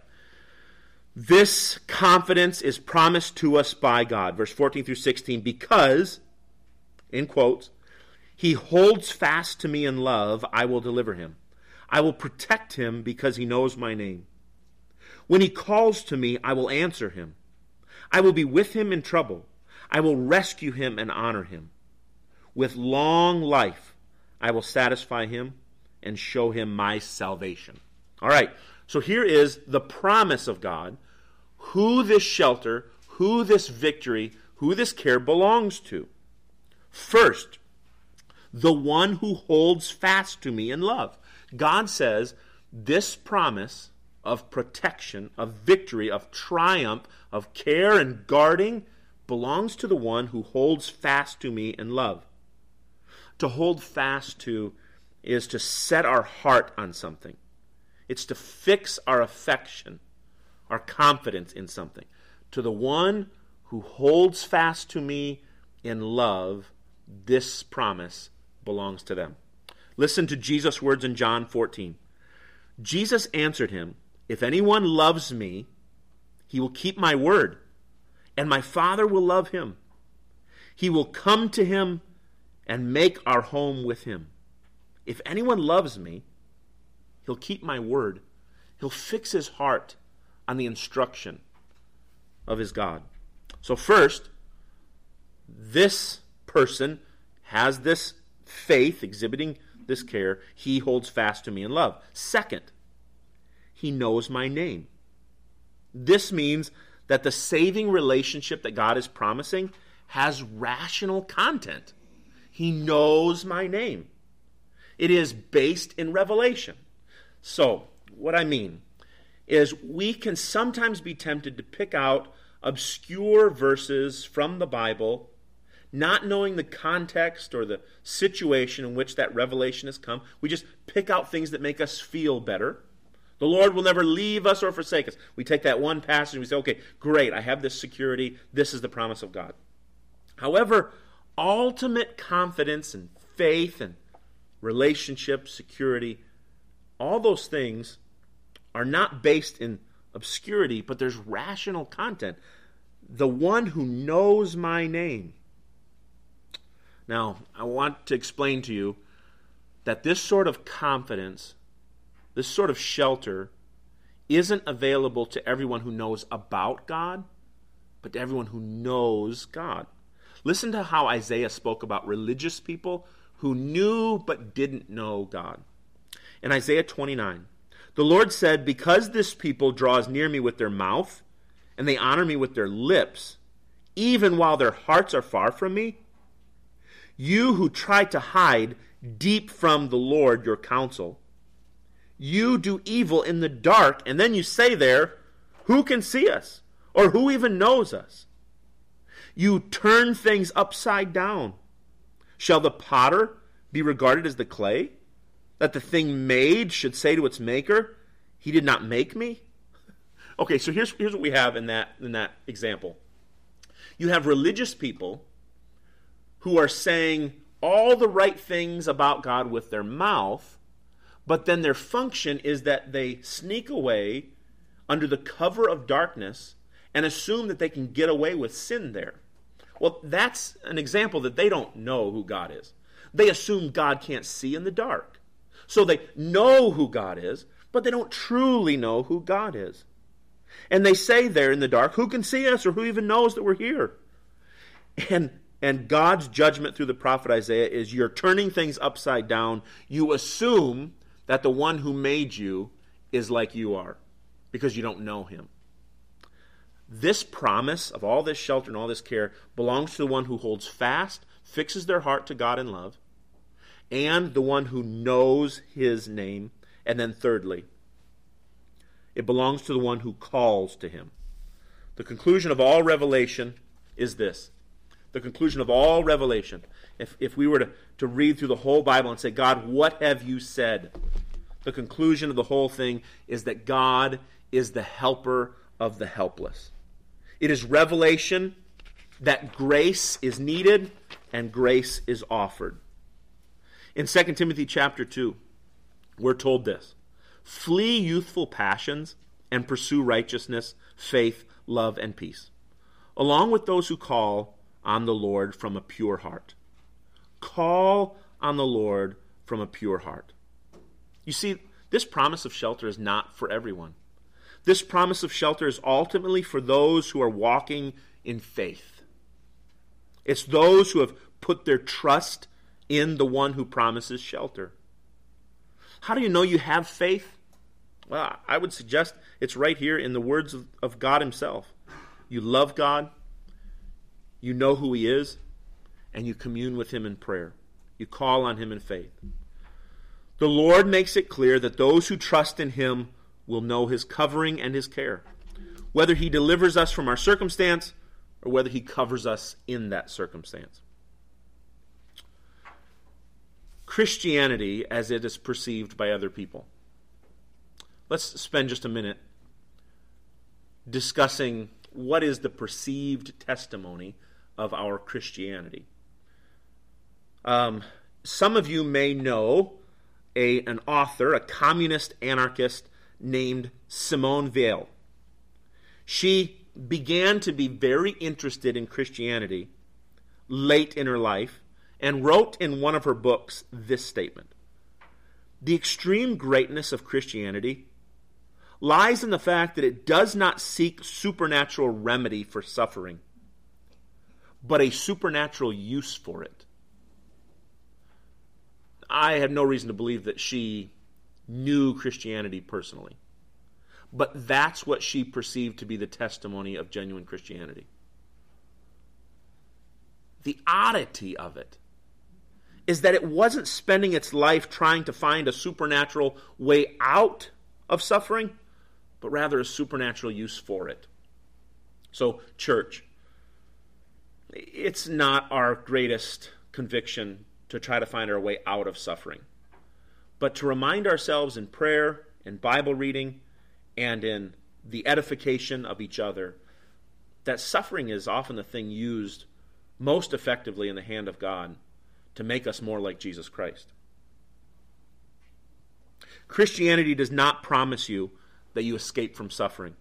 This confidence is promised to us by God, verse 14 through 16, because, in quotes, he holds fast to me in love, I will deliver him. I will protect him because he knows my name. When he calls to me, I will answer him. I will be with him in trouble. I will rescue him and honor him. With long life, I will satisfy him and show him my salvation. All right, so here is the promise of God, who this shelter, who this victory, who this care belongs to. First, the one who holds fast to me in love. God says this promise of protection, of victory, of triumph, of care and guarding belongs to the one who holds fast to me in love. To hold fast to is to set our heart on something. It's to fix our affection, our confidence in something. To the one who holds fast to me in love, this promise belongs to them. Listen to Jesus' words in John 14. Jesus answered him, if anyone loves me, he will keep my word, and my Father will love him. He will come to him and make our home with him. If anyone loves me, he'll keep my word. He'll fix his heart on the instruction of his God. So first, this person has this faith, exhibiting this care. He holds fast to me in love. Second, he knows my name. This means that the saving relationship that God is promising has rational content. He knows my name. It is based in revelation. So, what I mean is we can sometimes be tempted to pick out obscure verses from the Bible, not knowing the context or the situation in which that revelation has come. We just pick out things that make us feel better. The Lord will never leave us or forsake us. We take that one passage and we say, okay, great, I have this security. This is the promise of God. However, ultimate confidence and faith and relationship, security, all those things are not based in obscurity, but there's rational content. The one who knows my name. Now, I want to explain to you that this sort of confidence, this sort of shelter, isn't available to everyone who knows about God, but to everyone who knows God. Listen to how Isaiah spoke about religious people who knew but didn't know God. In Isaiah 29, the Lord said, because this people draws near me with their mouth, and they honor me with their lips, even while their hearts are far from me, You who try to hide deep from the Lord your counsel. You do evil in the dark, and then you say there, who can see us? Or who even knows us? You turn things upside down. Shall the potter be regarded as the clay, that the thing made should say to its maker, he did not make me? Okay, so here's what we have in that example. You have religious people who are saying all the right things about God with their mouth, but then their function is that they sneak away under the cover of darkness and assume that they can get away with sin there. Well, that's an example that they don't know who God is. They assume God can't see in the dark. So they know who God is, but they don't truly know who God is. And they say there in the dark, who can see us or who even knows that we're here? And God's judgment through the prophet Isaiah is you're turning things upside down. You assume that the one who made you is like you are because you don't know him. This promise of all this shelter and all this care belongs to the one who holds fast, fixes their heart to God in love, and the one who knows his name. And then thirdly, it belongs to the one who calls to him. The conclusion of all revelation is this. The conclusion of all revelation, if we were to read through the whole Bible and say, God, what have you said? The conclusion of the whole thing is that God is the helper of the helpless. It is revelation that grace is needed and grace is offered. In 2 Timothy chapter 2, we're told this. Flee youthful passions and pursue righteousness, faith, love, and peace, along with those who call on the Lord from a pure heart. Call on the Lord from a pure heart. You see, this promise of shelter is not for everyone. This promise of shelter is ultimately for those who are walking in faith. It's those who have put their trust in the one who promises shelter. How do you know you have faith? Well, I would suggest it's right here in the words of God himself. You love God, you know who he is, and you commune with him in prayer. You call on him in faith. The Lord makes it clear that those who trust in him will know his covering and his care, whether he delivers us from our circumstance or whether he covers us in that circumstance. Christianity as it is perceived by other people. Let's spend just a minute discussing what is the perceived testimony of our Christianity. Some of you may know an author, a communist anarchist named Simone Weil. She began to be very interested in Christianity late in her life and wrote in one of her books this statement. The extreme greatness of Christianity lies in the fact that it does not seek supernatural remedy for suffering, but a supernatural use for it. I have no reason to believe that she knew Christianity personally, but that's what she perceived to be the testimony of genuine Christianity. The oddity of it is that it wasn't spending its life trying to find a supernatural way out of suffering, but rather a supernatural use for it. So, church, it's not our greatest conviction to try to find our way out of suffering, but to remind ourselves in prayer, in Bible reading, and in the edification of each other that suffering is often the thing used most effectively in the hand of God to make us more like Jesus Christ. Christianity does not promise you that you escape from suffering.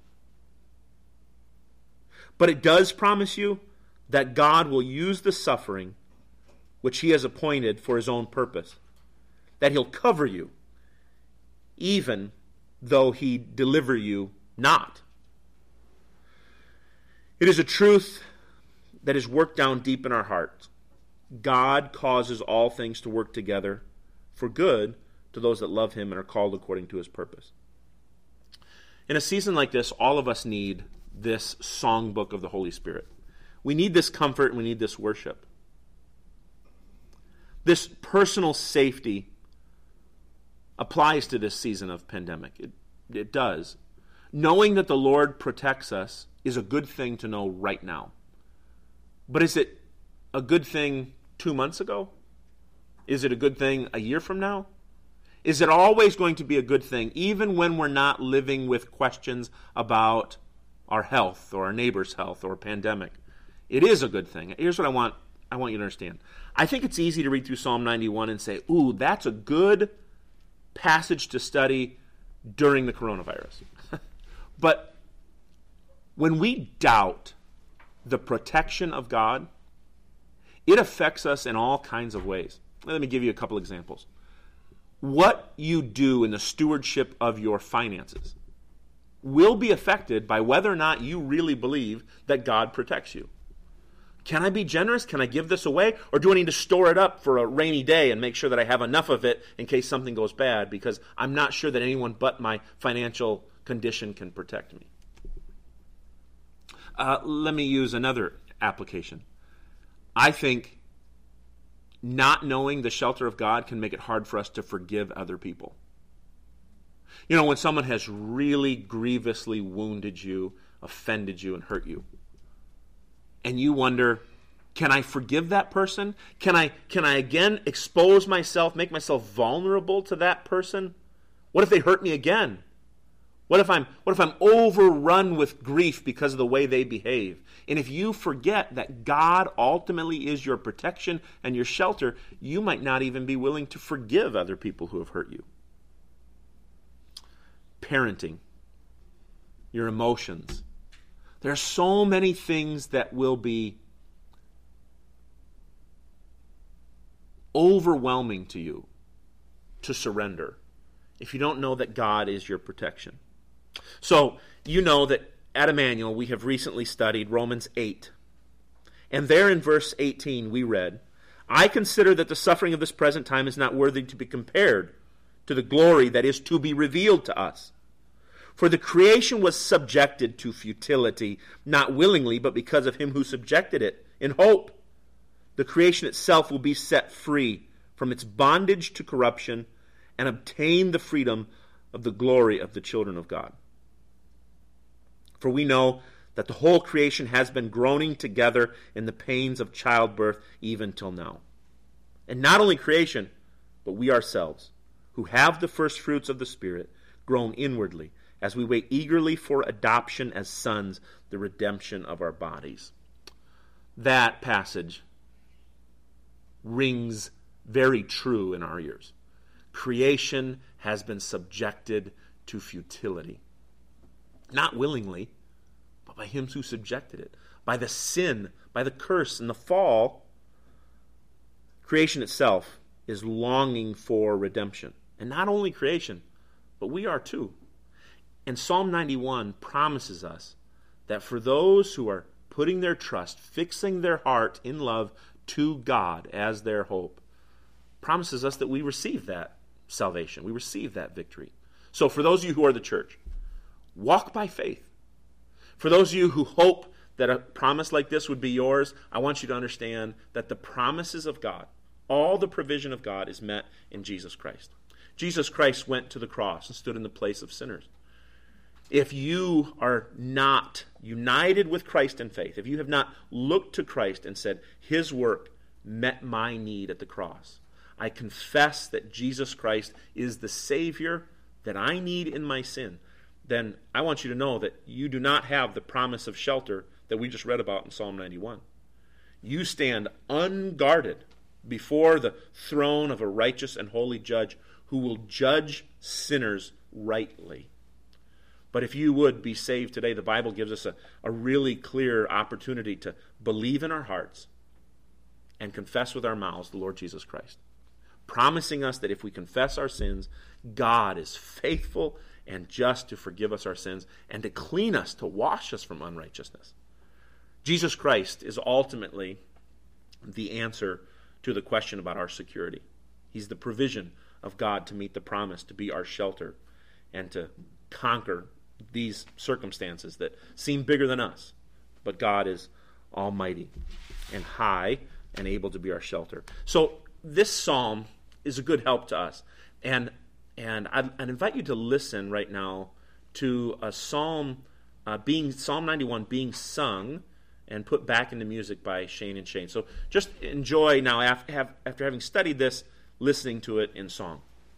But it does promise you that God will use the suffering which he has appointed for his own purpose, that he'll cover you, even though he deliver you not. It is a truth that is worked down deep in our hearts. God causes all things to work together for good to those that love him and are called according to his purpose. In a season like this, all of us need this songbook of the Holy Spirit. We need this comfort and we need this worship. This personal safety applies to this season of pandemic. It does. Knowing that the Lord protects us is a good thing to know right now. But is it a good thing 2 months ago? Is it a good thing a year from now? Is it always going to be a good thing, even when we're not living with questions about our health or our neighbor's health or a pandemic? It is a good thing. Here's what I want you to understand. I think it's easy to read through Psalm 91 and say, ooh, that's a good passage to study during the coronavirus. But when we doubt the protection of God, it affects us in all kinds of ways. Let me give you a couple examples. What you do in the stewardship of your finances will be affected by whether or not you really believe that God protects you. Can I be generous? Can I give this away? Or do I need to store it up for a rainy day and make sure that I have enough of it in case something goes bad, because I'm not sure that anyone but my financial condition can protect me? Let me use another application. I think not knowing the shelter of God can make it hard for us to forgive other people. You know, when someone has really grievously wounded you, offended you, and hurt you, and you wonder, can I forgive that person? Can I again expose myself, make myself vulnerable to that person? What if they hurt me again? What if I'm overrun with grief because of the way they behave? And if you forget that God ultimately is your protection and your shelter, you might not even be willing to forgive other people who have hurt you. Parenting, your emotions. There are so many things that will be overwhelming to you to surrender if you don't know that God is your protection. So, you know that at Emmanuel we have recently studied Romans 8. And there in verse 18 we read, I consider that the suffering of this present time is not worthy to be compared to the glory that is to be revealed to us. For the creation was subjected to futility, not willingly, but because of him who subjected it, in hope the creation itself will be set free from its bondage to corruption and obtain the freedom of the glory of the children of God. For we know that the whole creation has been groaning together in the pains of childbirth even till now. And not only creation, but we ourselves, who have the first fruits of the Spirit, groan inwardly, as we wait eagerly for adoption as sons, the redemption of our bodies. That passage rings very true in our ears. Creation has been subjected to futility. Not willingly, but by him who subjected it. By the sin, by the curse and the fall, creation itself is longing for redemption. And not only creation, but we are too. And Psalm 91 promises us that for those who are putting their trust, fixing their heart in love to God as their hope, promises us that we receive that salvation. We receive that victory. So for those of you who are the church, walk by faith. For those of you who hope that a promise like this would be yours, I want you to understand that the promises of God, all the provision of God, is met in Jesus Christ. Jesus Christ went to the cross and stood in the place of sinners. If you are not united with Christ in faith, if you have not looked to Christ and said, his work met my need at the cross, I confess that Jesus Christ is the Savior that I need in my sin, then I want you to know that you do not have the promise of shelter that we just read about in Psalm 91. You stand unguarded before the throne of a righteous and holy judge who will judge sinners rightly. But if you would be saved today, the Bible gives us a really clear opportunity to believe in our hearts and confess with our mouths the Lord Jesus Christ, promising us that if we confess our sins, God is faithful and just to forgive us our sins and to clean us, to wash us from unrighteousness. Jesus Christ is ultimately the answer to the question about our security. He's the provision of God to meet the promise, to be our shelter, and to conquer these circumstances that seem bigger than us. But God is almighty and high and able to be our shelter. So this psalm is a good help to us. And I'd invite you to listen right now to a psalm, Psalm 91 being sung and put back into music by Shane and Shane. So just enjoy now, after having studied this, listening to it in song.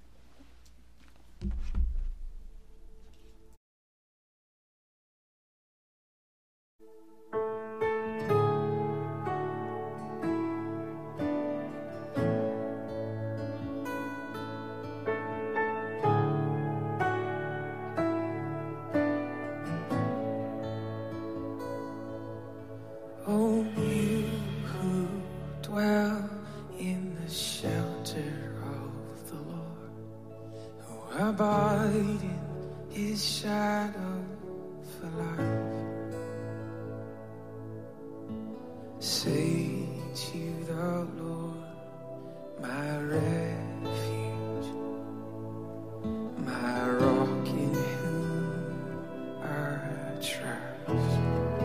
Oh, you who dwell in the shelter of the Lord, who abide in his shadow for life, say to the Lord, my refuge, my rock in whom I trust.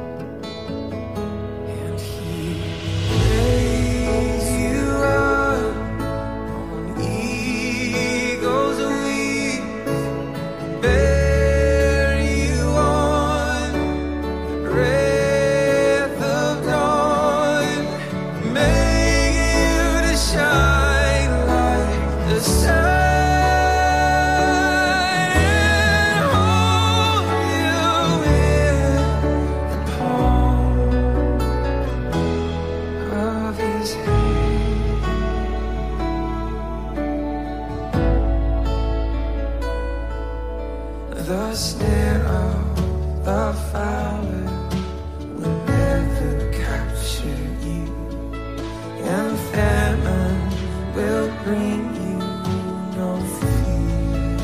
The snare of the fowler will never capture you, and famine will bring you no fear.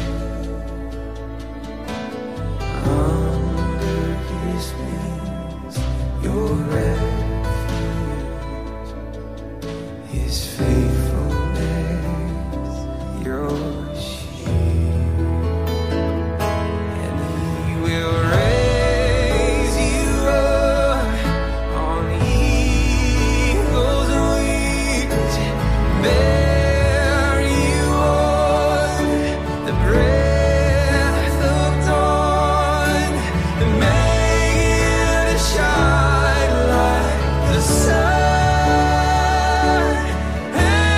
Under his wings, your refuge, his faithfulness, your shine like the sun.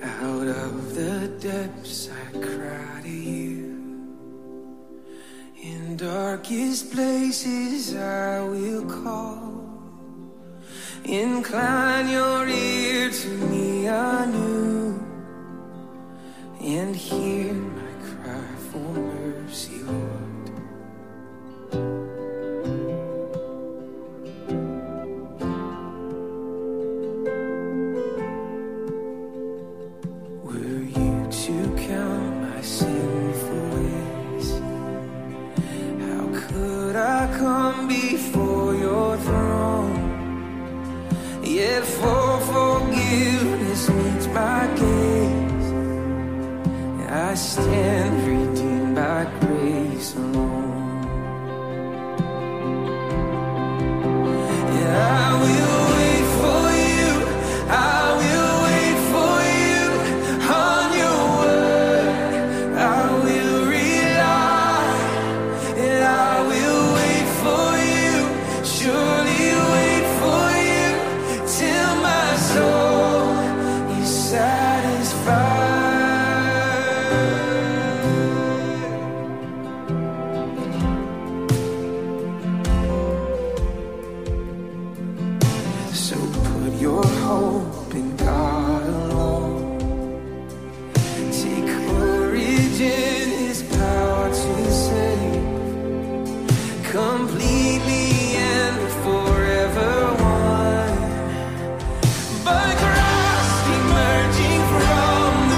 Out of the depths I cry to you. In darkest places I will call. Incline your ear to me anew, and hear my cry for mercy, Lord. Were you to count my sinful ways, how could I come before your throne? Yet for forgiveness meets my gaze, I stand redeemed by grace alone. Yeah, I will wait for you, I will wait for you on your word. I will rely, and I will wait for you, surely wait for you till my soul is satisfied. So put your hope in God alone. Take courage in His power to save, completely and forever one. By Christ emerging from the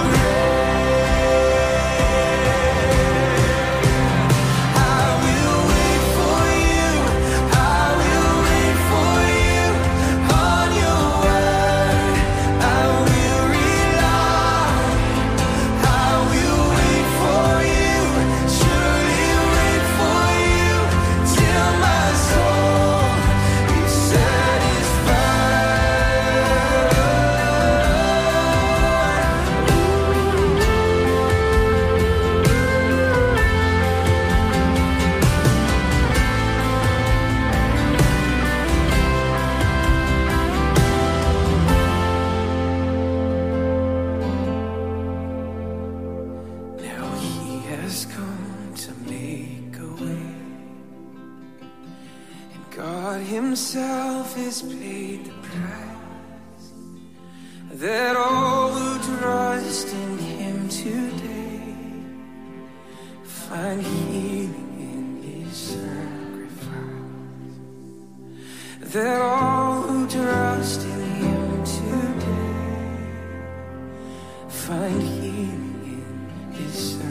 grave, I will wait for you, I will wait for you on your word. I will rely, I will wait for you, surely wait for you till my soul is satisfied. Now He has come to make a way, and God Himself has paid the price, that all who trust in Him today find healing in His sacrifice. That all who trust in Him today find healing in His sacrifice.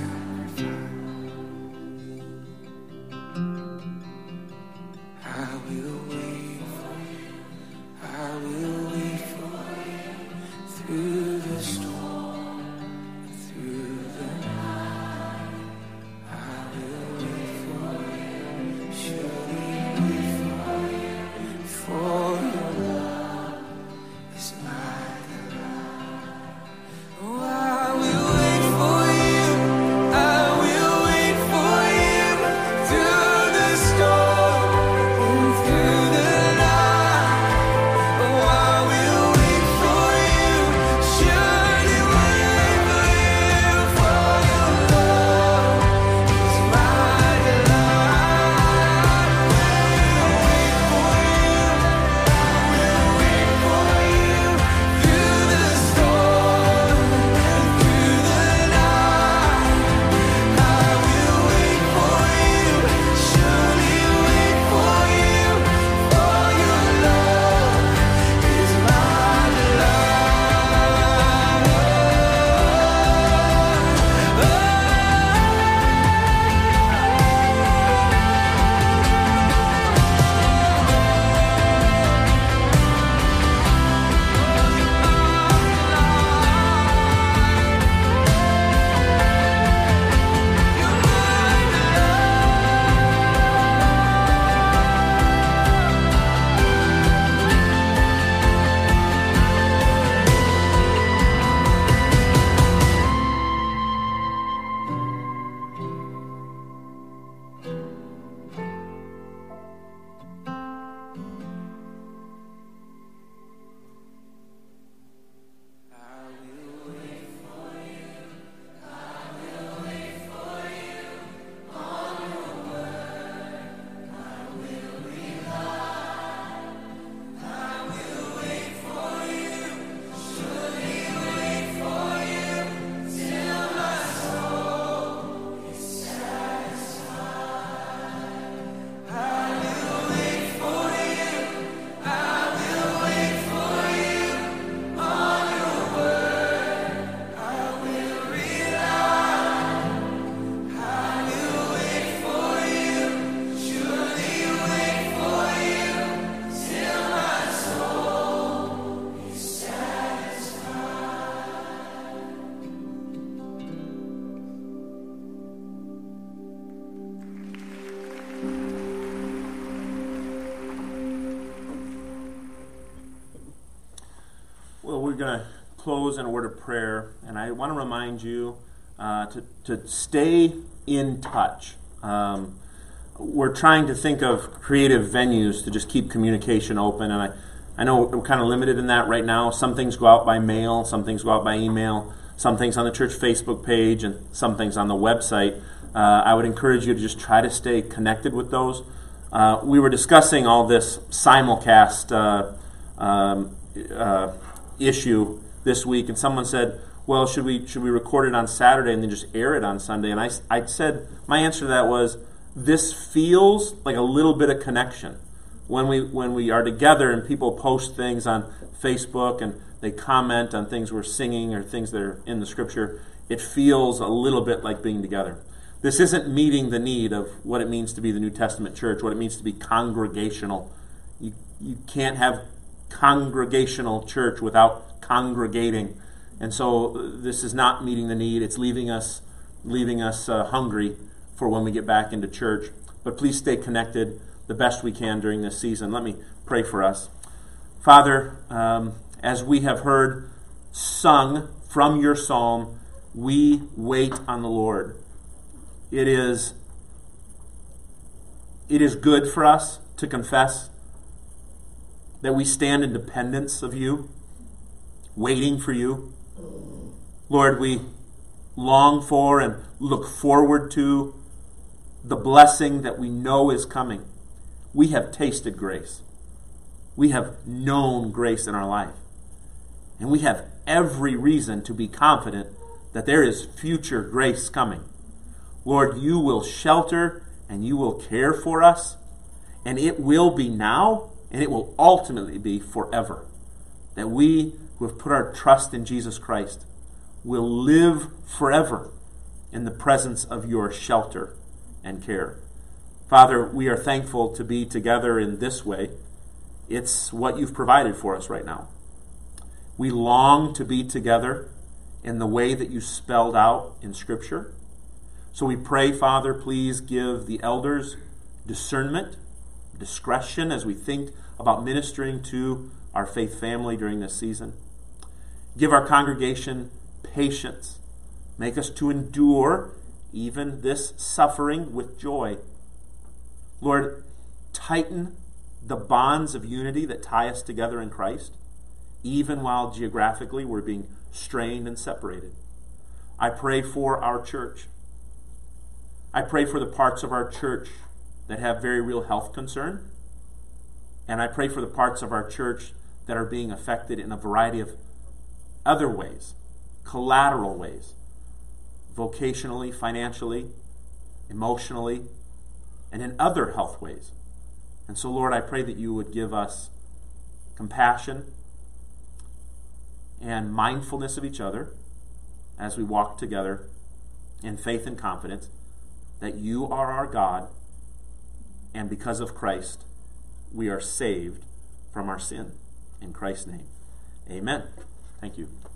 I will wait for you, I will wait for you through the storm, through the night. I will wait for you, surely wait for you, for your love is my delight. Oh, I will wait for you, I will wait for you through the storm and through the night. Oh, I will wait for you, surely wait for you, for your love is my delight. I will wait for you, I will wait for you Well, we're going to close in a word of prayer, and I want to remind you to stay in touch. We're trying to think of creative venues to just keep communication open, and I know we're kind of limited in that right now. Some things go out by mail, some things go out by email, some things on the church Facebook page, and some things on the website. I would encourage you to just try to stay connected with those. We were discussing all this simulcast issue this week, and someone said, well, should we record it on Saturday and then just air it on Sunday? And I said, my answer to that was, this feels like a little bit of connection. When we are together and people post things on Facebook and they comment on things we're singing or things that are in the Scripture, it feels a little bit like being together. This isn't meeting the need of what it means to be the New Testament church, what it means to be congregational. You can't have congregational church without congregating. And so this is not meeting the need. It's leaving us hungry for when we get back into church. But please stay connected the best we can during this season. Let me pray for us. Father, as we have heard sung from your psalm, we wait on the Lord. It is good for us to confess that we stand in dependence of you, waiting for you. Lord, we long for and look forward to the blessing that we know is coming. We have tasted grace. We have known grace in our life. And we have every reason to be confident that there is future grace coming. Lord, you will shelter and you will care for us, and it will be now, and it will ultimately be forever. That we who have put our trust in Jesus Christ will live forever in the presence of your shelter and care. Father, we are thankful to be together in this way. It's what you've provided for us right now. We long to be together in the way that you spelled out in Scripture. So we pray, Father, please give the elders discernment, discretion as we think about ministering to our faith family during this season. Give our congregation patience. Make us to endure even this suffering with joy. Lord, tighten the bonds of unity that tie us together in Christ, even while geographically we're being strained and separated. I pray for our church. I pray for the parts of our church that have very real health concern. And I pray for the parts of our church that are being affected in a variety of other ways, collateral ways, vocationally, financially, emotionally, and in other health ways. And so, Lord, I pray that you would give us compassion and mindfulness of each other as we walk together in faith and confidence that you are our God, and because of Christ, we are saved from our sin. In Christ's name, amen. Thank you.